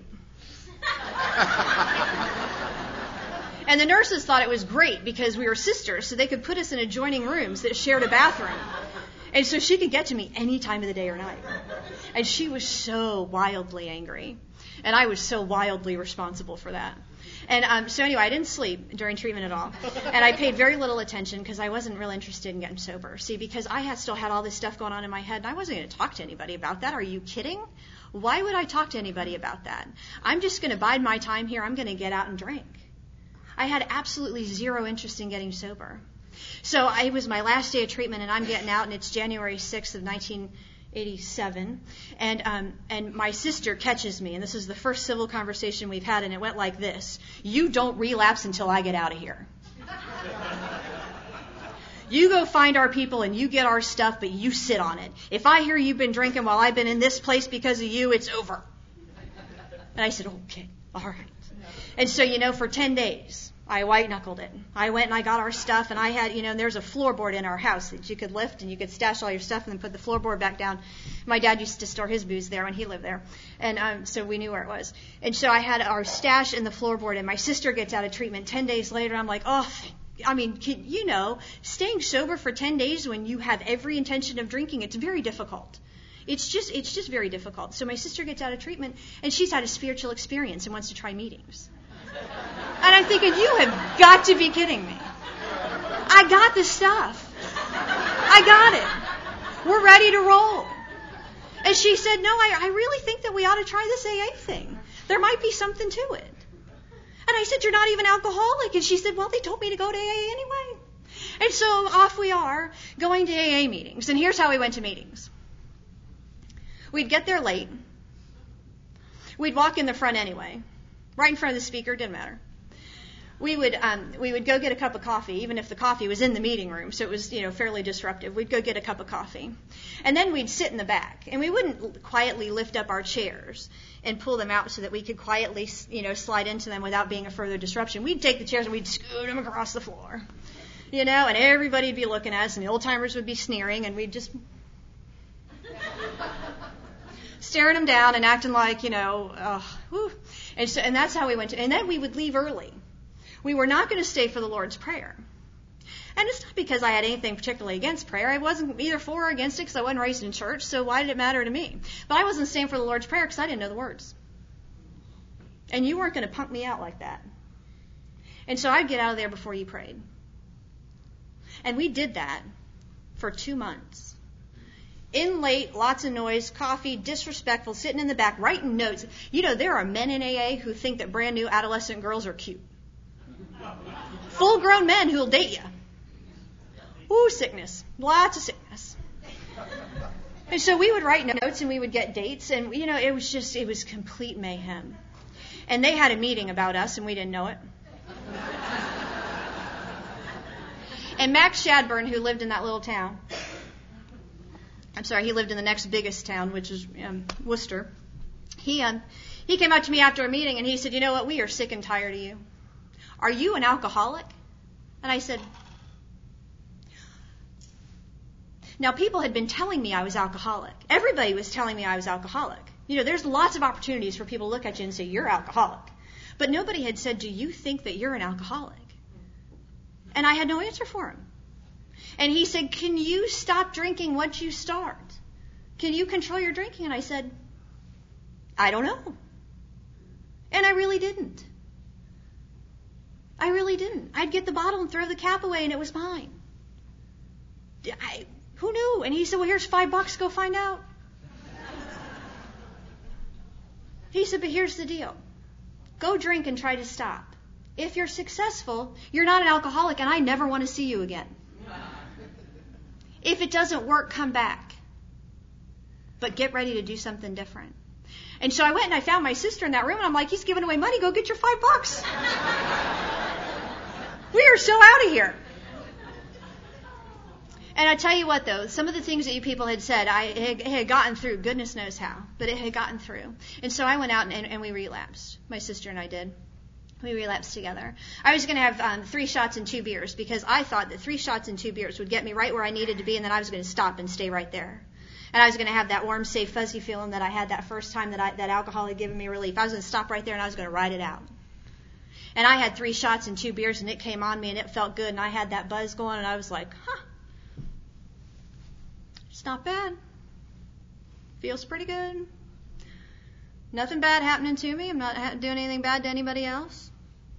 [SPEAKER 1] And the nurses thought it was great because we were sisters, so they could put us in adjoining rooms that shared a bathroom. And so she could get to me any time of the day or night. And she was so wildly angry. And I was so wildly responsible for that. And um, so anyway, I didn't sleep during treatment at all. And I paid very little attention because I wasn't real interested in getting sober. See, because I had still had all this stuff going on in my head, and I wasn't going to talk to anybody about that. Are you kidding? Why would I talk to anybody about that? I'm just going to bide my time here. I'm going to get out and drink. I had absolutely zero interest in getting sober. So I, it was my last day of treatment, and I'm getting out, and it's January sixth of nineteen eighty-seven, and um, and my sister catches me, and this is the first civil conversation we've had, and it went like this: you don't relapse until I get out of here. You go find our people and you get our stuff, but you sit on it. If I hear you've been drinking while I've been in this place because of you, it's over. And I said, okay, all right. And so, you know, for ten days, I white-knuckled it. I went and I got our stuff, and I had, you know, and there's a floorboard in our house that you could lift, and you could stash all your stuff and then put the floorboard back down. My dad used to store his booze there when he lived there, and um, so we knew where it was. And so I had our stash in the floorboard, and my sister gets out of treatment ten days later. I'm like, oh, I mean, you know, staying sober for ten days when you have every intention of drinking, it's very difficult. It's just, it's just very difficult. So my sister gets out of treatment, and she's had a spiritual experience and wants to try meetings. And I'm thinking, you have got to be kidding me. I got this stuff. I got it. We're ready to roll. And she said, no, I, I really think that we ought to try this A A thing. There might be something to it. And I said, you're not even alcoholic. And she said, well, they told me to go to A A anyway. And so off we are, going to A A meetings. And here's how we went to meetings. We'd get there late. We'd walk in the front anyway, right in front of the speaker, didn't matter. We would um, we would go get a cup of coffee, even if the coffee was in the meeting room, so it was, you know, fairly disruptive. We'd go get a cup of coffee, and then we'd sit in the back, and we wouldn't quietly lift up our chairs and pull them out so that we could quietly, you know, slide into them without being a further disruption. We'd take the chairs and we'd scoot them across the floor, you know, and everybody'd be looking at us, and the old timers would be sneering, and we'd just staring them down and acting like, you know, uh, whew. And so, and that's how we went to, and then we would leave early. We were not going to stay for the Lord's Prayer. And it's not because I had anything particularly against prayer. I wasn't either for or against it because I wasn't raised in church, so why did it matter to me? But I wasn't staying for the Lord's Prayer because I didn't know the words. And you weren't going to punk me out like that. And so I'd get out of there before you prayed. And we did that for two months. In late, lots of noise, coffee, disrespectful, sitting in the back, writing notes. You know, there are men in A A who think that brand new adolescent girls are cute. Full-grown men who'll date you. Ooh, sickness. Lots of sickness. And so we would write notes and we would get dates, and, you know, it was just, it was complete mayhem. And they had a meeting about us, and we didn't know it. And Max Shadburn, who lived in that little town, I'm sorry, he lived in the next biggest town, which is um, Worcester. He um, he came up to me after a meeting, and he said, you know what, we are sick and tired of you. Are you an alcoholic? And I said, now people had been telling me I was alcoholic. Everybody was telling me I was alcoholic. You know, there's lots of opportunities for people to look at you and say, you're alcoholic. But nobody had said, do you think that you're an alcoholic? And I had no answer for him. And he said, can you stop drinking once you start? Can you control your drinking? And I said, I don't know. And I really didn't. I really didn't. I'd get the bottle and throw the cap away, and it was mine. I, who knew? And he said, well, here's five bucks. Go find out. He said, but here's the deal. Go drink and try to stop. If you're successful, you're not an alcoholic, and I never want to see you again. If it doesn't work, come back. But get ready to do something different. And so I went and I found my sister in that room, and I'm like, he's giving away money. Go get your five bucks. We are so out of here. And I tell you what, though, some of the things that you people had said, I had, had gotten through. Goodness knows how, but it had gotten through. And so I went out and, and, and we relapsed. My sister and I did. We relapsed together. I was going to have um, three shots and two beers because I thought that three shots and two beers would get me right where I needed to be, and then I was going to stop and stay right there. And I was going to have that warm, safe, fuzzy feeling that I had that first time that I, that alcohol had given me relief. I was going to stop right there, and I was going to ride it out. And I had three shots and two beers, and it came on me, and it felt good, and I had that buzz going, and I was like, huh, it's not bad. Feels pretty good. Nothing bad happening to me. I'm not doing anything bad to anybody else.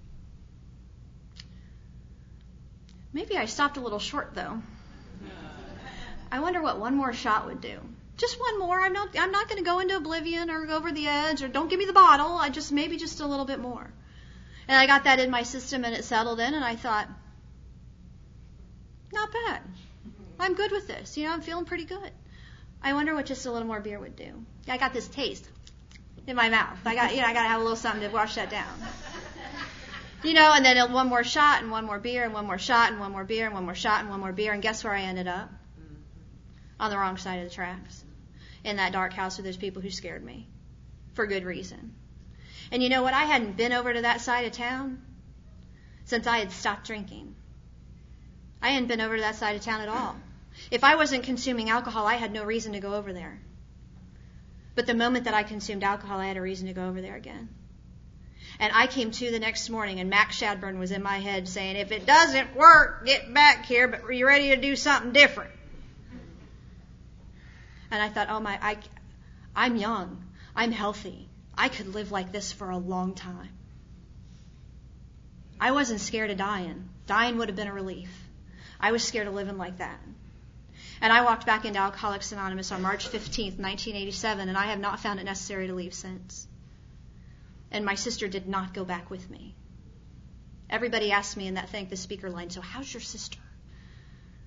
[SPEAKER 1] Maybe I stopped a little short, though. I wonder what one more shot would do. Just one more. I'm not I'm not going to go into oblivion or go over the edge, or don't give me the bottle. I just, maybe just a little bit more. And I got that in my system, and it settled in, and I thought, not bad. I'm good with this. You know, I'm feeling pretty good. I wonder what just a little more beer would do. I got this taste in my mouth. I got, you know, I got to have a little something to wash that down. You know, and then one more shot and one more beer and one more shot and one more beer and one more shot and one more beer. And guess where I ended up? On the wrong side of the tracks. In that dark house where there's people who scared me. For good reason. And you know what? I hadn't been over to that side of town since I had stopped drinking. I hadn't been over to that side of town at all. If I wasn't consuming alcohol, I had no reason to go over there. But the moment that I consumed alcohol, I had a reason to go over there again. And I came to the next morning, and Max Shadburn was in my head saying, if it doesn't work, get back here, but are you ready to do something different? And I thought, oh my, I, I'm young. I'm healthy. I could live like this for a long time. I wasn't scared of dying. Dying would have been a relief. I was scared of living like that. And I walked back into Alcoholics Anonymous on March fifteenth, nineteen eighty-seven, and I have not found it necessary to leave since. And my sister did not go back with me. Everybody asked me in that thank the speaker line, so how's your sister?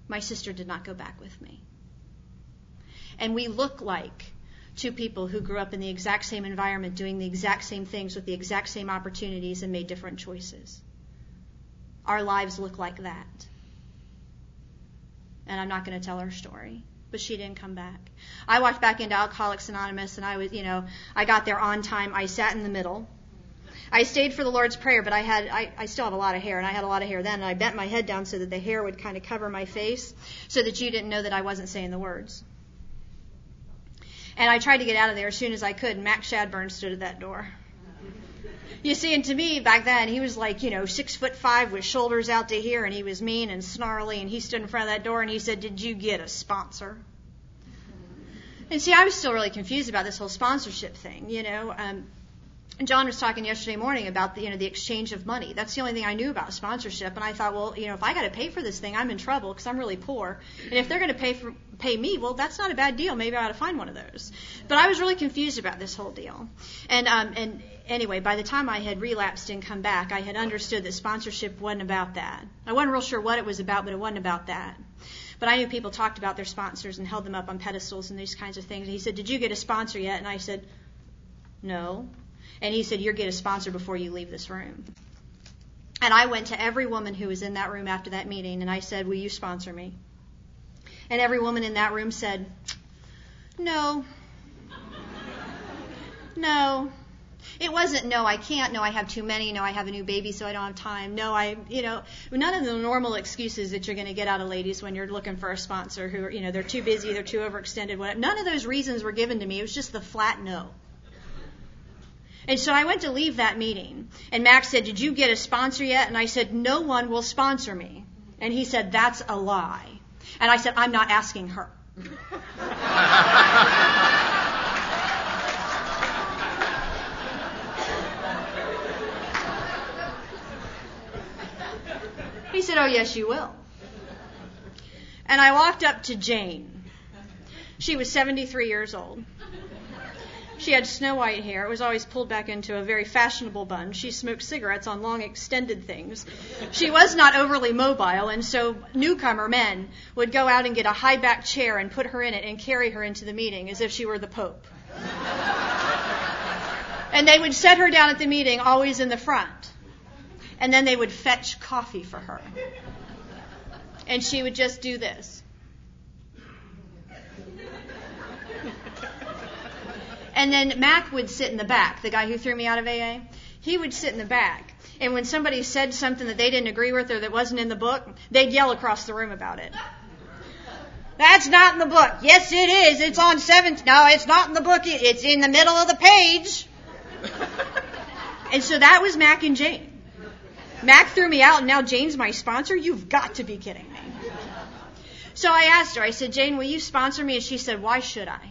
[SPEAKER 1] My sister did not go back with me. And we look like two people who grew up in the exact same environment, doing the exact same things with the exact same opportunities and made different choices. Our lives look like that. And I'm not going to tell her story, but she didn't come back. I walked back into Alcoholics Anonymous, and I was, you know, I got there on time. I sat in the middle. I stayed for the Lord's Prayer, but I had, I, I still have a lot of hair, and I had a lot of hair then, and I bent my head down so that the hair would kind of cover my face, so that you didn't know that I wasn't saying the words. And I tried to get out of there as soon as I could, and Mac Shadburn stood at that door. You see, and to me, back then, he was like, you know, six foot five with shoulders out to here, and he was mean and snarly, and he stood in front of that door, and he said, "Did you get a sponsor?" And see, I was still really confused about this whole sponsorship thing, you know. Um, John was talking yesterday morning about the, you know, the exchange of money. That's the only thing I knew about sponsorship, and I thought, well, you know, if I got to pay for this thing, I'm in trouble because I'm really poor. And if they're going to pay for pay me, well, that's not a bad deal. Maybe I ought to find one of those. But I was really confused about this whole deal. And um, and anyway, by the time I had relapsed and come back, I had understood that sponsorship wasn't about that. I wasn't real sure what it was about, but it wasn't about that. But I knew people talked about their sponsors and held them up on pedestals and these kinds of things. And he said, "Did you get a sponsor yet?" And I said, "No." And he said, "You'll get a sponsor before you leave this room." And I went to every woman who was in that room after that meeting, and I said, "Will you sponsor me?" And every woman in that room said, "No. No." It wasn't, "No, I can't. No, I have too many. No, I have a new baby, so I don't have time. No, I, you know, none of the normal excuses that you're going to get out of ladies when you're looking for a sponsor who are, you know, they're too busy, they're too overextended, whatever. None of those reasons were given to me. It was just the flat no. And so I went to leave that meeting, and Max said, "Did you get a sponsor yet?" And I said, "No one will sponsor me." And he said, "That's a lie." And I said, "I'm not asking her." He said, "Oh, yes, you will." And I walked up to Jane. She was seventy-three years old. She had snow white hair. It was always pulled back into a very fashionable bun. She smoked cigarettes on long extended things. She was not overly mobile, and so newcomer men would go out and get a high back chair and put her in it and carry her into the meeting as if she were the Pope. And they would set her down at the meeting, always in the front. And then they would fetch coffee for her. And she would just do this. And then Mac would sit in the back, the guy who threw me out of A A. He would sit in the back. And when somebody said something that they didn't agree with or that wasn't in the book, they'd yell across the room about it. "That's not in the book." "Yes, it is. It's on seventh. No, it's not in the book. It's in the middle of the page." And so that was Mac and Jane. Mac threw me out, and now Jane's my sponsor? You've got to be kidding me. So I asked her, I said, "Jane, will you sponsor me?" And she said, "Why should I?"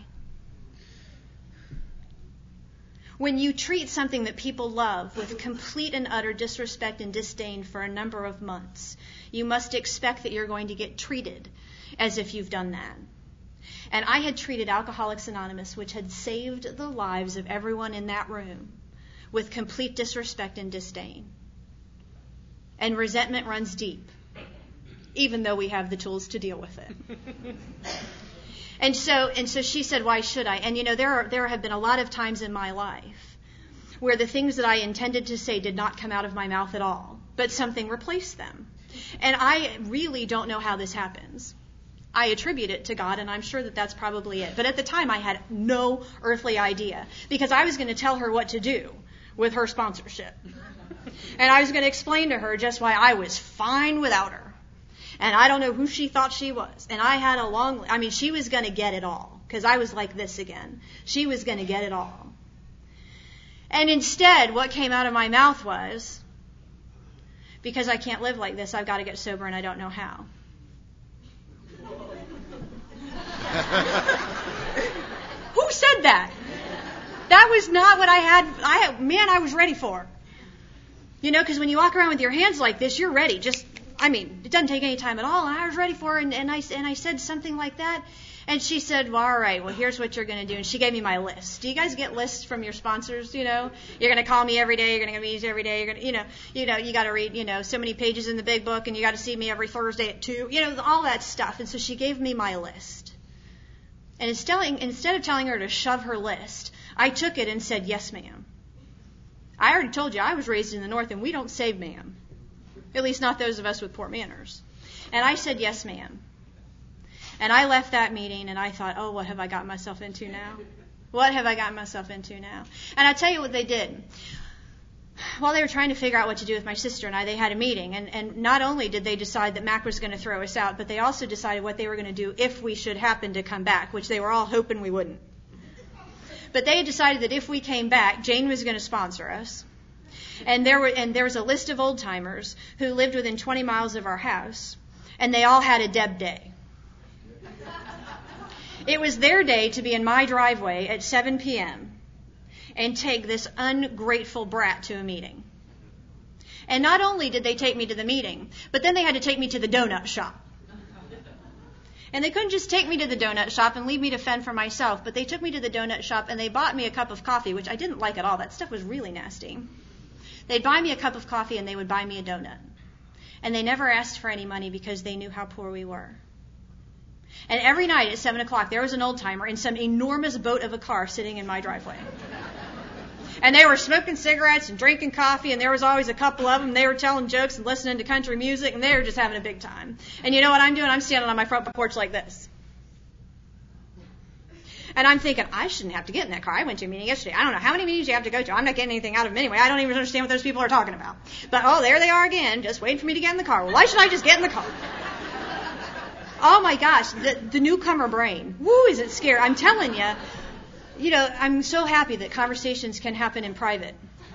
[SPEAKER 1] When you treat something that people love with complete and utter disrespect and disdain for a number of months, you must expect that you're going to get treated as if you've done that. And I had treated Alcoholics Anonymous, which had saved the lives of everyone in that room, with complete disrespect and disdain. And resentment runs deep, even though we have the tools to deal with it. And so, and so she said, "Why should I?" And you know, there are, there have been a lot of times in my life where the things that I intended to say did not come out of my mouth at all, but something replaced them. And I really don't know how this happens. I attribute it to God, and I'm sure that that's probably it. But at the time, I had no earthly idea, because I was going to tell her what to do with her sponsorship. And I was going to explain to her just why I was fine without her. And I don't know who she thought she was. And I had a long, I mean, she was going to get it all, because I was like this again. She was going to get it all. And instead, what came out of my mouth was, "Because I can't live like this, I've got to get sober, and I don't know how." Who said that? That was not what I had. I man, I was ready for. You know, because when you walk around with your hands like this, you're ready. Just, I mean, it doesn't take any time at all. And I was ready for it, and, and I and I said something like that. And she said, well, all right, well, here's what you're going to do. And she gave me my list. Do you guys get lists from your sponsors, you know? You're going to call me every day. You're going to give me these every day. You're going to, you know, you know, you got to read, you know, so many pages in the big book, and you got to see me every Thursday at two, you know, all that stuff. And so she gave me my list. And instead, instead of telling her to shove her list, I took it and said, yes, ma'am. I already told you I was raised in the North, and we don't say ma'am. At least not those of us with poor manners. And I said, yes, ma'am. And I left that meeting, and I thought, oh, what have I gotten myself into now? What have I gotten myself into now? And I tell you what they did. While they were trying to figure out what to do with my sister and I, they had a meeting. And, and not only did they decide that Mac was going to throw us out, but they also decided what they were going to do if we should happen to come back, which they were all hoping we wouldn't. But they had decided that if we came back, Jane was going to sponsor us. And there were and there was a list of old-timers who lived within twenty miles of our house, and they all had a Deb day. It was their day to be in my driveway at seven p.m. and take this ungrateful brat to a meeting. And not only did they take me to the meeting, but then they had to take me to the donut shop. And they couldn't just take me to the donut shop and leave me to fend for myself, but they took me to the donut shop and they bought me a cup of coffee, which I didn't like at all. That stuff was really nasty. They'd buy me a cup of coffee and they would buy me a donut. And they never asked for any money because they knew how poor we were. And every night at seven o'clock, there was an old-timer in some enormous boat of a car sitting in my driveway. And they were smoking cigarettes and drinking coffee, and there was always a couple of them. They were telling jokes and listening to country music, and they were just having a big time. And you know what I'm doing? I'm standing on my front porch like this. And I'm thinking, I shouldn't have to get in that car. I went to a meeting yesterday. I don't know how many meetings you have to go to. I'm not getting anything out of them anyway. I don't even understand what those people are talking about. But, oh, there they are again, just waiting for me to get in the car. Well, why should I just get in the car? Oh, my gosh, the, the newcomer brain. Woo, is it scary? I'm telling you, you know, I'm so happy that conversations can happen in private.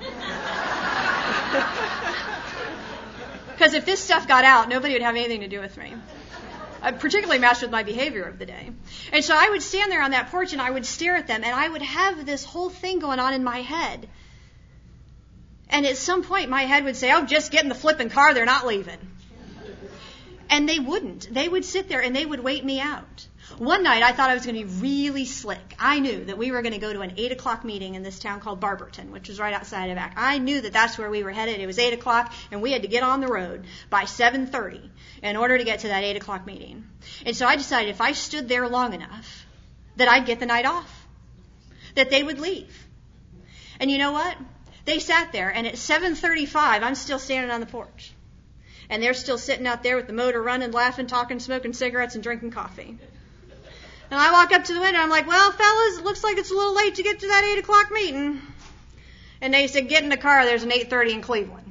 [SPEAKER 1] Because if this stuff got out, nobody would have anything to do with me. I particularly matched with my behavior of the day. And so I would stand there on that porch and I would stare at them and I would have this whole thing going on in my head. And at some point my head would say, oh, just get in the flipping car, they're not leaving. And they wouldn't. They would sit there and they would wait me out. One night I thought I was going to be really slick. I knew that we were going to go to an eight o'clock meeting in this town called Barberton, which was right outside of Ac. I knew that that's where we were headed. It was eight o'clock and we had to get on the road by seven thirty in order to get to that eight o'clock meeting. And so I decided if I stood there long enough that I'd get the night off, that they would leave. And you know what? They sat there and at seven thirty-five I'm still standing on the porch. And they're still sitting out there with the motor running, laughing, talking, smoking cigarettes, and drinking coffee. And I walk up to the window, I'm like, well, fellas, it looks like it's a little late to get to that eight o'clock meeting. And they said, get in the car, there's an eight thirty in Cleveland.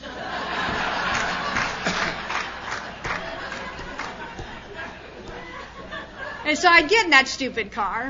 [SPEAKER 1] And so I'd get in that stupid car.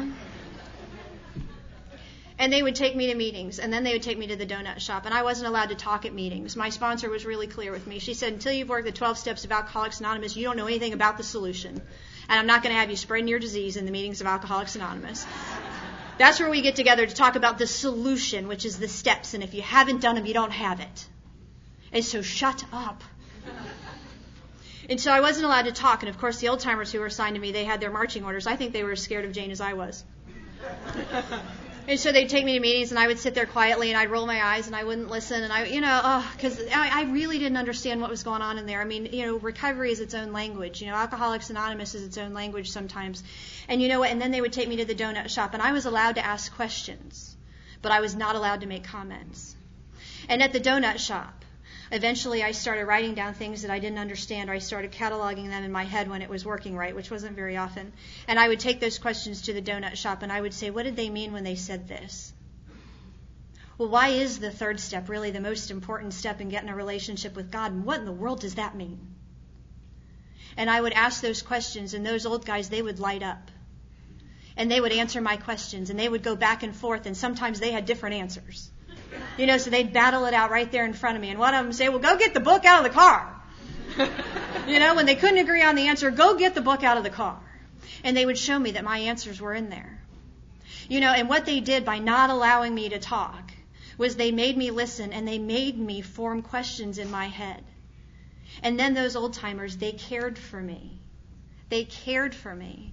[SPEAKER 1] And they would take me to meetings, and then they would take me to the donut shop, and I wasn't allowed to talk at meetings. My sponsor was really clear with me. She said, until you've worked the twelve steps of Alcoholics Anonymous, you don't know anything about the solution. And I'm not going to have you spreading your disease in the meetings of Alcoholics Anonymous. That's where we get together to talk about the solution, which is the steps, and if you haven't done them, you don't have it. And so shut up. And so I wasn't allowed to talk, and of course the old-timers who were assigned to me, they had their marching orders. I think they were as scared of Jane as I was. And so they'd take me to meetings, and I would sit there quietly, and I'd roll my eyes, and I wouldn't listen, and I, you know, because oh, I, I really didn't understand what was going on in there. I mean, you know, recovery is its own language. You know, Alcoholics Anonymous is its own language sometimes. And you know what? And then they would take me to the donut shop, and I was allowed to ask questions, but I was not allowed to make comments. And at the donut shop, eventually I started writing down things that I didn't understand, or I started cataloging them in my head when it was working right, which wasn't very often. And I would take those questions to the donut shop and I would say, what did they mean when they said this? Well, why is the third step really the most important step in getting a relationship with God? And what in the world does that mean? And I would ask those questions, and those old guys, they would light up. And they would answer my questions, and they would go back and forth, and sometimes they had different answers. You know, so they'd battle it out right there in front of me. And one of them would say, well, go get the book out of the car. You know, when they couldn't agree on the answer, go get the book out of the car. And they would show me that my answers were in there. You know, and what they did by not allowing me to talk was they made me listen, and they made me form questions in my head. And then those old-timers, they cared for me. They cared for me.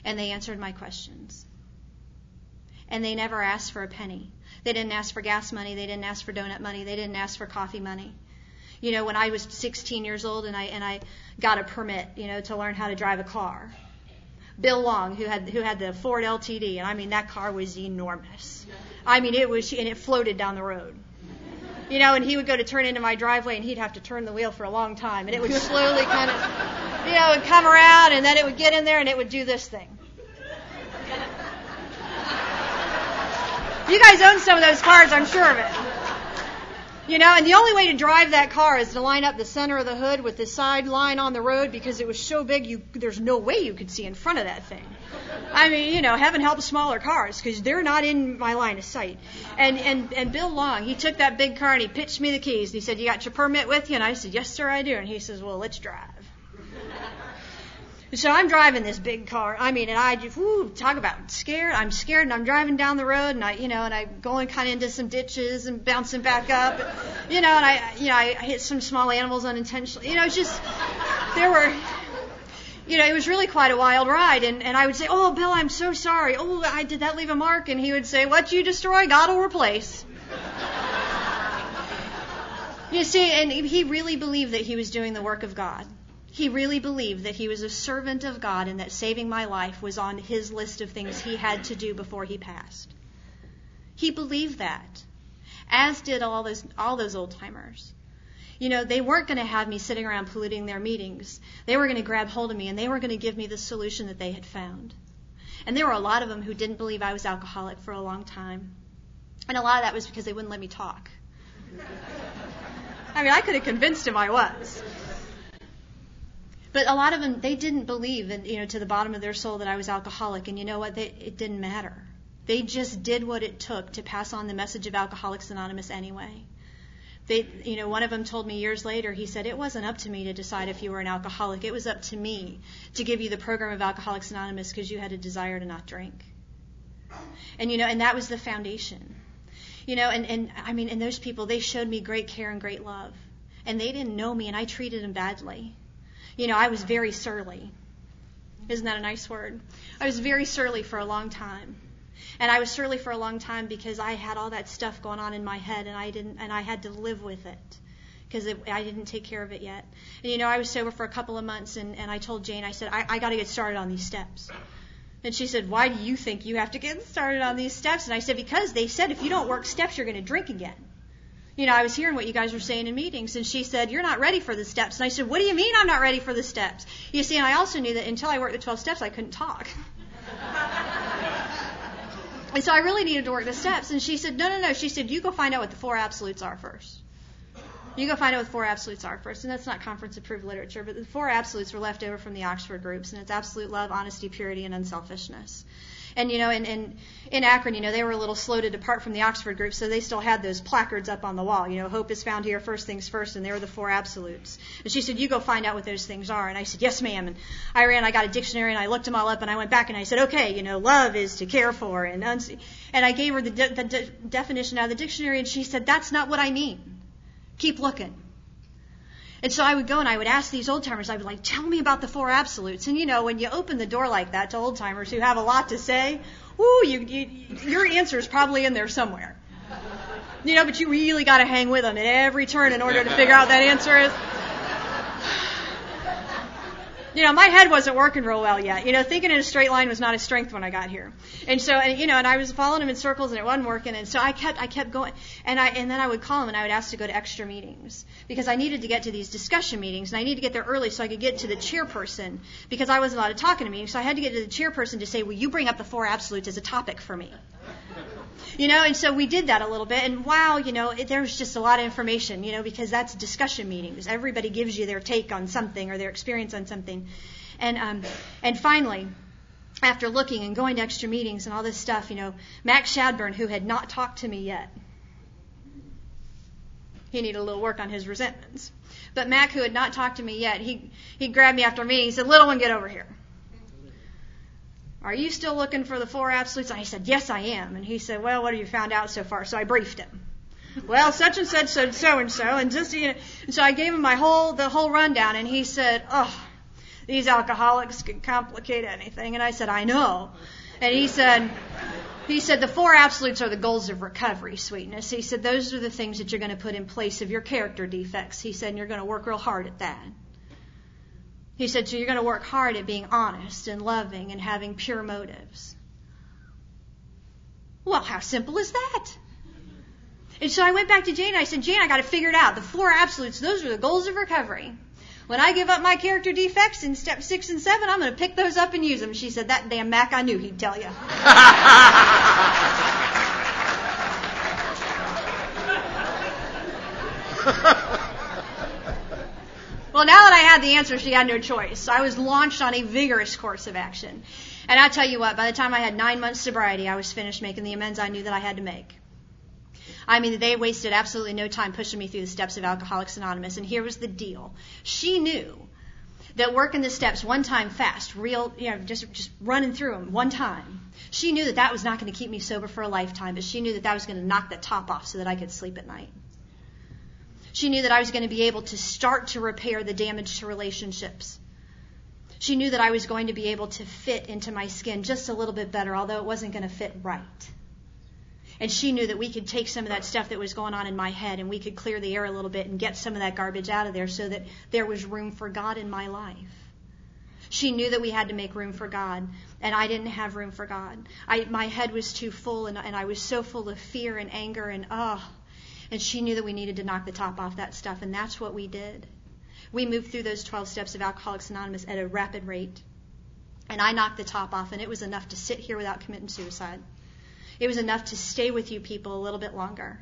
[SPEAKER 1] And they answered my questions. And they never asked for a penny. They didn't ask for gas money. They didn't ask for donut money. They didn't ask for coffee money. You know, when I was sixteen years old and I and I got a permit, you know, to learn how to drive a car, Bill Long, who had who had the Ford L T D, and I mean that car was enormous. I mean it was, and it floated down the road. You know, and he would go to turn into my driveway, and he'd have to turn the wheel for a long time, and it would slowly kind of, you know, it would come around, and then it would get in there, and it would do this thing. You guys own some of those cars, I'm sure of it. You know, and the only way to drive that car is to line up the center of the hood with the side line on the road, because it was so big, you there's no way you could see in front of that thing. I mean, you know, heaven help smaller cars, because they're not in my line of sight. And, and and Bill Long, he took that big car and he pitched me the keys. And he said, "You got your permit with you?" And I said, "Yes, sir, I do." And he says, "Well, let's drive." So I'm driving this big car. I mean, and I just, whoo, talk about scared. I'm scared, and I'm driving down the road, and I, you know, and I'm going kind of into some ditches and bouncing back up, you know, and I, you know, I hit some small animals unintentionally. You know, it's just, there were, you know, it was really quite a wild ride. And, and I would say, "Oh, Bill, I'm so sorry. Oh, I did that leave a mark?" And he would say, "What you destroy, God will replace." You see, and he really believed that he was doing the work of God. He really believed that he was a servant of God and that saving my life was on his list of things he had to do before he passed. He believed that, as did all those all those old-timers. You know, they weren't going to have me sitting around polluting their meetings. They were going to grab hold of me, and they were going to give me the solution that they had found. And there were a lot of them who didn't believe I was alcoholic for a long time. And a lot of that was because they wouldn't let me talk. I mean, I could have convinced them I was. But a lot of them, they didn't believe, and you know, to the bottom of their soul that I was alcoholic. And you know what? They, it didn't matter. They just did what it took to pass on the message of Alcoholics Anonymous anyway. They, you know, one of them told me years later, he said, "It wasn't up to me to decide if you were an alcoholic. It was up to me to give you the program of Alcoholics Anonymous because you had a desire to not drink." And, you know, and that was the foundation. You know, and, and I mean, and those people, they showed me great care and great love. And they didn't know me, and I treated them badly. You know, I was very surly. Isn't that a nice word? I was very surly for a long time. And I was surly for a long time because I had all that stuff going on in my head, and I didn't, and I had to live with it because I didn't take care of it yet. And, you know, I was sober for a couple of months, and, and I told Jane, I said, I, I got to get started on these steps. And she said, "Why do you think you have to get started on these steps?" And I said, "Because they said if you don't work steps, you're going to drink again." You know, I was hearing what you guys were saying in meetings, and she said, "You're not ready for the steps." And I said, "What do you mean I'm not ready for the steps?" You see, and I also knew that until I worked the twelve steps, I couldn't talk. And so I really needed to work the steps. And she said, no, no, no. She said, "You go find out what the four absolutes are first. You go find out what the four absolutes are first." And that's not conference-approved literature, but the four absolutes were left over from the Oxford groups, and it's absolute love, honesty, purity, and unselfishness. And, you know, in, in, in Akron, you know, they were a little slow to depart from the Oxford group, so they still had those placards up on the wall. You know, hope is found here, first things first, and they were the four absolutes. And she said, "You go find out what those things are." And I said, "Yes, ma'am." And I ran, I got a dictionary, and I looked them all up, and I went back, and I said, "Okay, you know, love is to care for." And uns-. and I gave her the, de- the de- definition out of the dictionary, and she said, "That's not what I mean. Keep looking." And so I would go and I would ask these old-timers, I would like, "Tell me about the four absolutes." And, you know, when you open the door like that to old-timers who have a lot to say, whoo, you, you, your answer is probably in there somewhere. You know, but you really got to hang with them at every turn in order to figure out what that answer is. You know, my head wasn't working real well yet. You know, thinking in a straight line was not a strength when I got here. And so, and, you know, and I was following him in circles and it wasn't working. And so I kept, I kept going. And I, and then I would call him and I would ask to go to extra meetings because I needed to get to these discussion meetings and I needed to get there early so I could get to the chairperson because I wasn't allowed to talk in a meeting. So I had to get to the chairperson to say, "Will you bring up the four absolutes as a topic for me?" You know, and so we did that a little bit. And wow, you know, it, there was just a lot of information, you know, because that's discussion meetings. Everybody gives you their take on something or their experience on something. And um, and finally, after looking and going to extra meetings and all this stuff, you know, Max Shadburn, who had not talked to me yet, he needed a little work on his resentments. But Mac, who had not talked to me yet, he, he grabbed me after a meeting. He said, "Little one, get over here. Are you still looking for the four absolutes?" And I said, "Yes, I am." And he said, "Well, what have you found out so far?" So I briefed him. "Well, such and such, so so and so, and just, you know." And so I gave him my whole the whole rundown, and he said, "Oh, these alcoholics can complicate anything. And I said, I know. And he said, he said, the four absolutes are the goals of recovery, Sweetness. He said, those are the things that you're going to put in place of your character defects. He said, and you're going to work real hard at that. He said, so you're going to work hard at being honest and loving and having pure motives. Well, how simple is that? And so I went back to Jane and I said, Jane, I got to figure it out. The four absolutes, those are the goals of recovery. When I give up my character defects in step six and seven, I'm going to pick those up and use them. She said, that damn Mac, I knew he'd tell you. Well, now that I had the answer, she had no choice. So I was launched on a vigorous course of action. And I tell you what, by the time I had nine months sobriety, I was finished making the amends I knew that I had to make. I mean, they wasted absolutely no time pushing me through the steps of Alcoholics Anonymous. And here was the deal. She knew that working the steps one time fast, real, you know, just, just running through them one time, she knew that that was not going to keep me sober for a lifetime, but she knew that that was going to knock the top off so that I could sleep at night. She knew that I was going to be able to start to repair the damage to relationships. She knew that I was going to be able to fit into my skin just a little bit better, although it wasn't going to fit right. And she knew that we could take some of that stuff that was going on in my head and we could clear the air a little bit and get some of that garbage out of there so that there was room for God in my life. She knew that we had to make room for God, and I didn't have room for God. I, my head was too full, and, and I was so full of fear and anger and oh. And she knew that we needed to knock the top off that stuff, and that's what we did. We moved through those twelve steps of Alcoholics Anonymous at a rapid rate. And I knocked the top off, and it was enough to sit here without committing suicide. It was enough to stay with you people a little bit longer.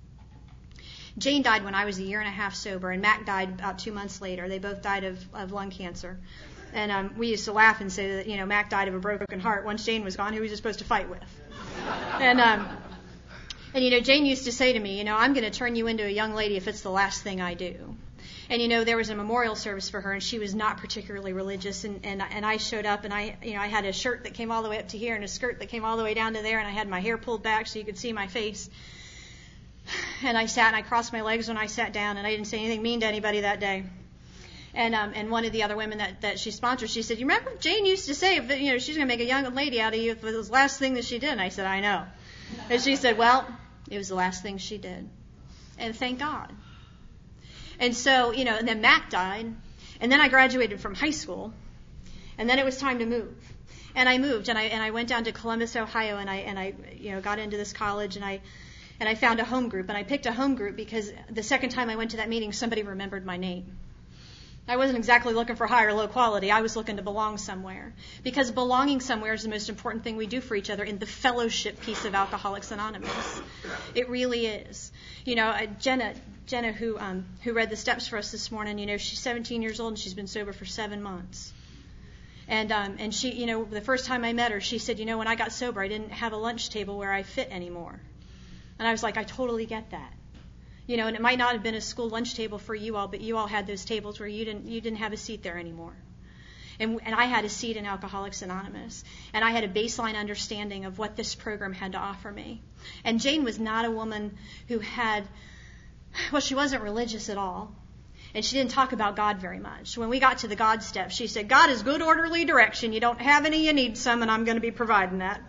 [SPEAKER 1] Jane died when I was a year and a half sober, and Mac died about two months later. They both died of, of lung cancer. And um, we used to laugh and say that, you know, Mac died of a broken heart. Once Jane was gone, who was he supposed to fight with? And, um, and, you know, Jane used to say to me, you know, I'm going to turn you into a young lady if it's the last thing I do. And, you know, there was a memorial service for her, and she was not particularly religious. And, and, and I showed up, and I, you know, I had a shirt that came all the way up to here and a skirt that came all the way down to there, and I had my hair pulled back so you could see my face. And I sat, and I crossed my legs when I sat down, and I didn't say anything mean to anybody that day. And um, and one of the other women that, that she sponsored, she said, you remember Jane used to say, if, you know, she's going to make a young lady out of you if it was the last thing that she did. And I said, I know. And she said, well, it was the last thing she did. And thank God. And so, you know, and then Mac died, and then I graduated from high school, and then it was time to move. And I moved, and I and I went down to Columbus, Ohio, and I and I you know got into this college, and I and I found a home group, and I picked a home group because the second time I went to that meeting, somebody remembered my name. I wasn't exactly looking for high or low quality. I was looking to belong somewhere, because belonging somewhere is the most important thing we do for each other in the fellowship piece of Alcoholics Anonymous. It really is. You know, uh, Jenna, Jenna, who um, who read the steps for us this morning, you know, she's seventeen years old and she's been sober for seven months. And um, and she, you know, the first time I met her, she said, you know, when I got sober, I didn't have a lunch table where I fit anymore. And I was like, I totally get that. You know, and it might not have been a school lunch table for you all, but you all had those tables where you didn't you didn't have a seat there anymore. And, and I had a seat in Alcoholics Anonymous. And I had a baseline understanding of what this program had to offer me. And Jane was not a woman who had, well, she wasn't religious at all. And she didn't talk about God very much. When we got to the God step, she said, God is good orderly direction. You don't have any, you need some, and I'm going to be providing that.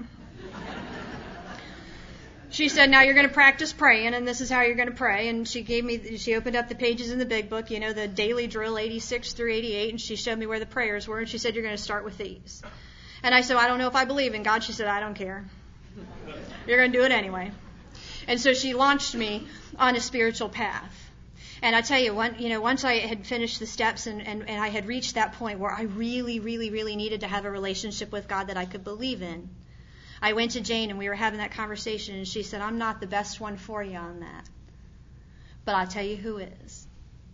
[SPEAKER 1] She said, now you're going to practice praying, and this is how you're going to pray. And she gave me, she opened up the pages in the big book, you know, the daily drill eighty-six through eighty-eight, and she showed me where the prayers were, and she said, you're going to start with these. And I said, I don't know if I believe in God. She said, I don't care. You're going to do it anyway. And so she launched me on a spiritual path. And I tell you, one, you know, once I had finished the steps and, and, and I had reached that point where I really, really, really needed to have a relationship with God that I could believe in, I went to Jane and we were having that conversation, and she said, I'm not the best one for you on that, but I'll tell you who is.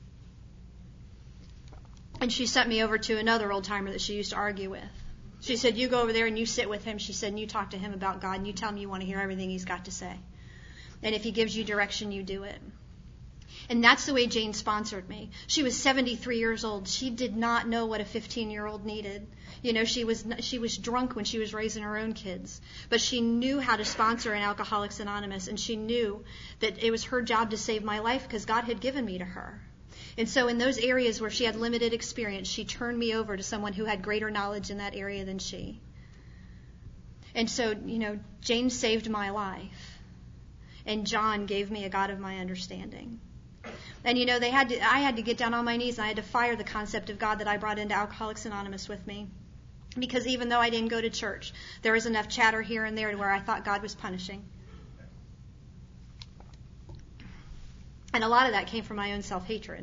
[SPEAKER 1] And she sent me over to another old-timer that she used to argue with. She said, you go over there and you sit with him. She said, and you talk to him about God, and you tell him you want to hear everything he's got to say. And if he gives you direction, you do it. And that's the way Jane sponsored me. She was seventy-three years old. She did not know what a fifteen-year-old needed. You know, she was she was drunk when she was raising her own kids. But she knew how to sponsor an Alcoholics Anonymous, and she knew that it was her job to save my life because God had given me to her. And so in those areas where she had limited experience, she turned me over to someone who had greater knowledge in that area than she. And so, you know, Jane saved my life. And John gave me a God of my understanding. And, you know, they had to, I had to get down on my knees and I had to fire the concept of God that I brought into Alcoholics Anonymous with me. Because even though I didn't go to church, there was enough chatter here and there to where I thought God was punishing. And a lot of that came from my own self-hatred.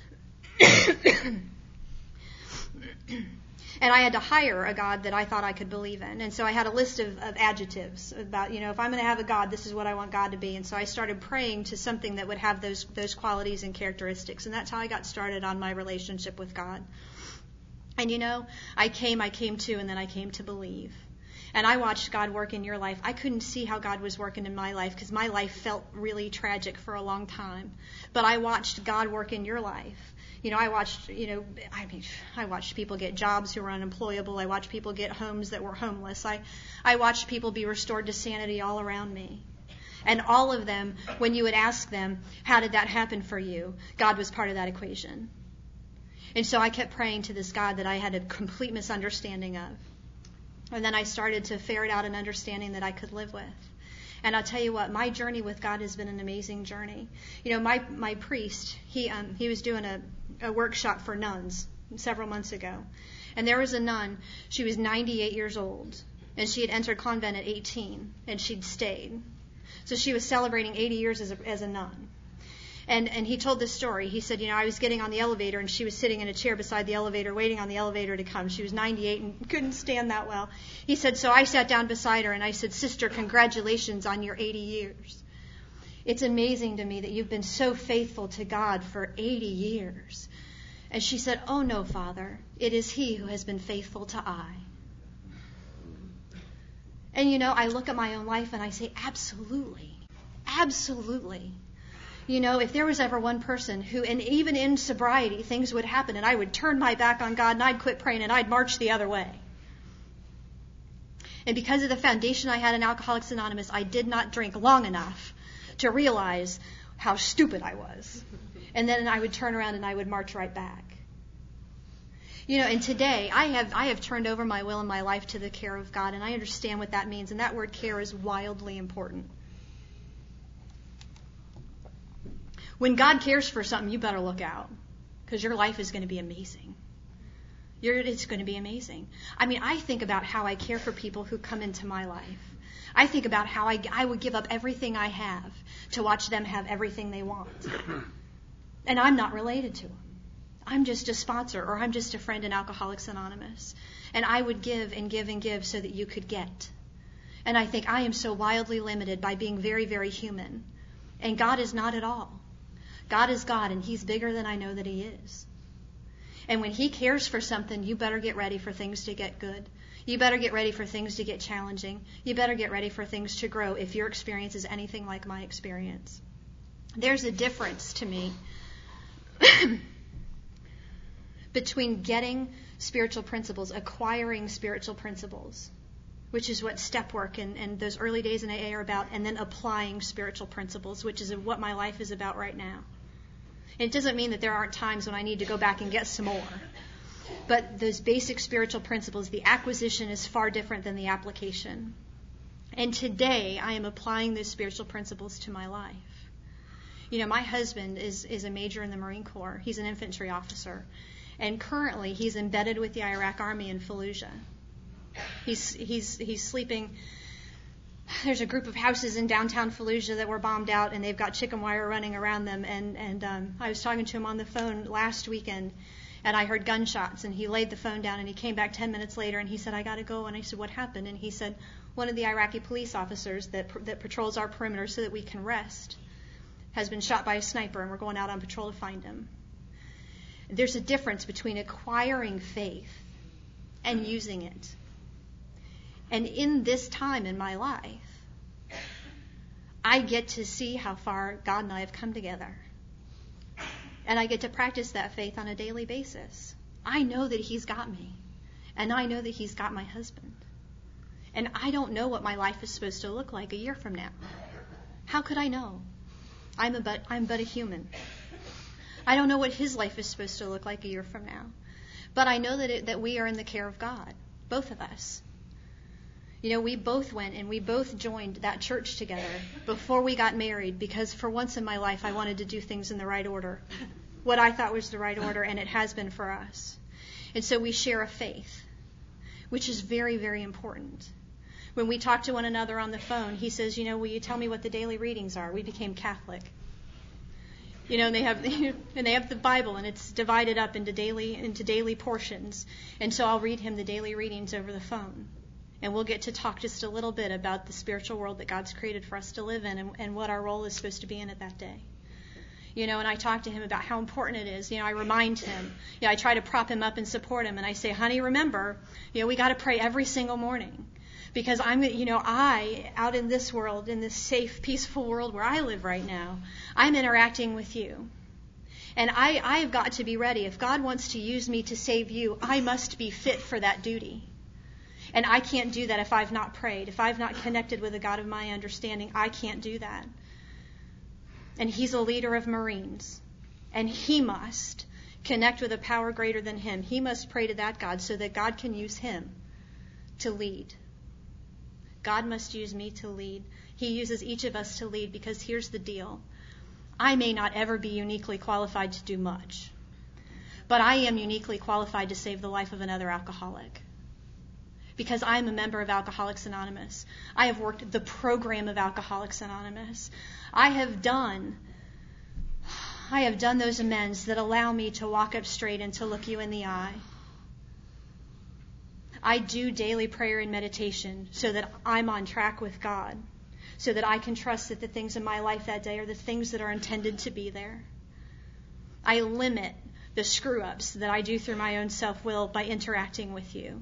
[SPEAKER 1] And I had to hire a God that I thought I could believe in. And so I had a list of, of adjectives about, you know, if I'm going to have a God, this is what I want God to be. And so I started praying to something that would have those those qualities and characteristics. And that's how I got started on my relationship with God. And, you know, I came, I came to, and then I came to believe. And I watched God work in your life. I couldn't see how God was working in my life because my life felt really tragic for a long time. But I watched God work in your life. You know, I watched, you know, I mean, I watched people get jobs who were unemployable. I watched people get homes that were homeless. I, I watched people be restored to sanity all around me. And all of them, when you would ask them, how did that happen for you? God was part of that equation. And so I kept praying to this God that I had a complete misunderstanding of. And then I started to ferret out an understanding that I could live with. And I'll tell you what, my journey with God has been an amazing journey. You know, my, my priest, he um, he was doing a, a workshop for nuns several months ago. And there was a nun, she was ninety-eight years old. And she had entered convent at eighteen. And she'd stayed. So she was celebrating eighty years as a, as a nun. And and he told this story. He said, you know, I was getting on the elevator and she was sitting in a chair beside the elevator waiting on the elevator to come. She was ninety-eight and couldn't stand that well. He said, so I sat down beside her and I said, sister, congratulations on your eighty years. It's amazing to me that you've been so faithful to God for eighty years. And she said, oh no, Father, it is he who has been faithful to I. And you know, I look at my own life and I say, absolutely, absolutely. You know, if there was ever one person who, and even in sobriety, things would happen and I would turn my back on God and I'd quit praying and I'd march the other way. And because of the foundation I had in Alcoholics Anonymous, I did not drink long enough to realize how stupid I was. And then I would turn around and I would march right back. You know, and today I have I have turned over my will and my life to the care of God, and I understand what that means. And that word care is wildly important. When God cares for something, you better look out, because your life is going to be amazing. You're, it's going to be amazing. I mean, I think about how I care for people who come into my life. I think about how I, I would give up everything I have to watch them have everything they want. And I'm not related to them. I'm just a sponsor, or I'm just a friend in Alcoholics Anonymous. And I would give and give and give so that you could get. And I think I am so wildly limited by being very, very human. And God is not at all. God is God, and he's bigger than I know that he is. And when he cares for something, you better get ready for things to get good. You better get ready for things to get challenging. You better get ready for things to grow if your experience is anything like my experience. There's a difference to me between getting spiritual principles, acquiring spiritual principles, which is what step work and, and those early days in A A are about, and then applying spiritual principles, which is what my life is about right now. It doesn't mean that there aren't times when I need to go back and get some more. But those basic spiritual principles, the acquisition is far different than the application. And today, I am applying those spiritual principles to my life. You know, my husband is, is a major in the Marine Corps. He's an infantry officer. And currently, he's embedded with the Iraq Army in Fallujah. He's, he's, he's sleeping. There's a group of houses in downtown Fallujah that were bombed out, and they've got chicken wire running around them. And, and um, I was talking to him on the phone last weekend, and I heard gunshots, and he laid the phone down, and he came back ten minutes later, and he said, I got to go. And I said, what happened? And he said, one of the Iraqi police officers that that patrols our perimeter so that we can rest has been shot by a sniper, and we're going out on patrol to find him. There's a difference between acquiring faith and using it. And in this time in my life, I get to see how far God and I have come together. And I get to practice that faith on a daily basis. I know that he's got me. And I know that he's got my husband. And I don't know what my life is supposed to look like a year from now. How could I know? I'm a but, I'm but a human. I don't know what his life is supposed to look like a year from now. But I know that it, that we are in the care of God, both of us. You know, we both went and we both joined that church together before we got married because for once in my life I wanted to do things in the right order, what I thought was the right order, and it has been for us. And so we share a faith, which is very, very important. When we talk to one another on the phone, he says, you know, will you tell me what the daily readings are? We became Catholic. You know, and they have and they have the Bible, and it's divided up into daily into daily portions. And so I'll read him the daily readings over the phone. And we'll get to talk just a little bit about the spiritual world that God's created for us to live in and, and what our role is supposed to be in it that day. You know, and I talk to him about how important it is. You know, I remind him. You know, I try to prop him up and support him. And I say, honey, remember, you know, we got to pray every single morning. Because I'm, you know, I, out in this world, in this safe, peaceful world where I live right now, I'm interacting with you. And I, I have got to be ready. If God wants to use me to save you, I must be fit for that duty. And I can't do that if I've not prayed. If I've not connected with the God of my understanding, I can't do that. And he's a leader of Marines. And he must connect with a power greater than him. He must pray to that God so that God can use him to lead. God must use me to lead. He uses each of us to lead because here's the deal. I may not ever be uniquely qualified to do much. But I am uniquely qualified to save the life of another alcoholic. Because I'm a member of Alcoholics Anonymous. I have worked the program of Alcoholics Anonymous. I have done, I have done those amends that allow me to walk up straight and to look you in the eye. I do daily prayer and meditation so that I'm on track with God, so that I can trust that the things in my life that day are the things that are intended to be there. I limit the screw-ups that I do through my own self-will by interacting with you.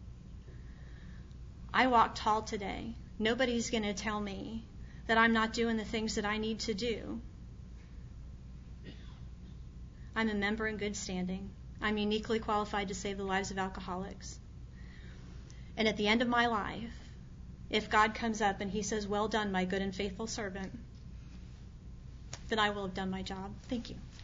[SPEAKER 1] I walk tall today. Nobody's going to tell me that I'm not doing the things that I need to do. I'm a member in good standing. I'm uniquely qualified to save the lives of alcoholics. And at the end of my life, if God comes up and he says, well done, my good and faithful servant, then I will have done my job. Thank you.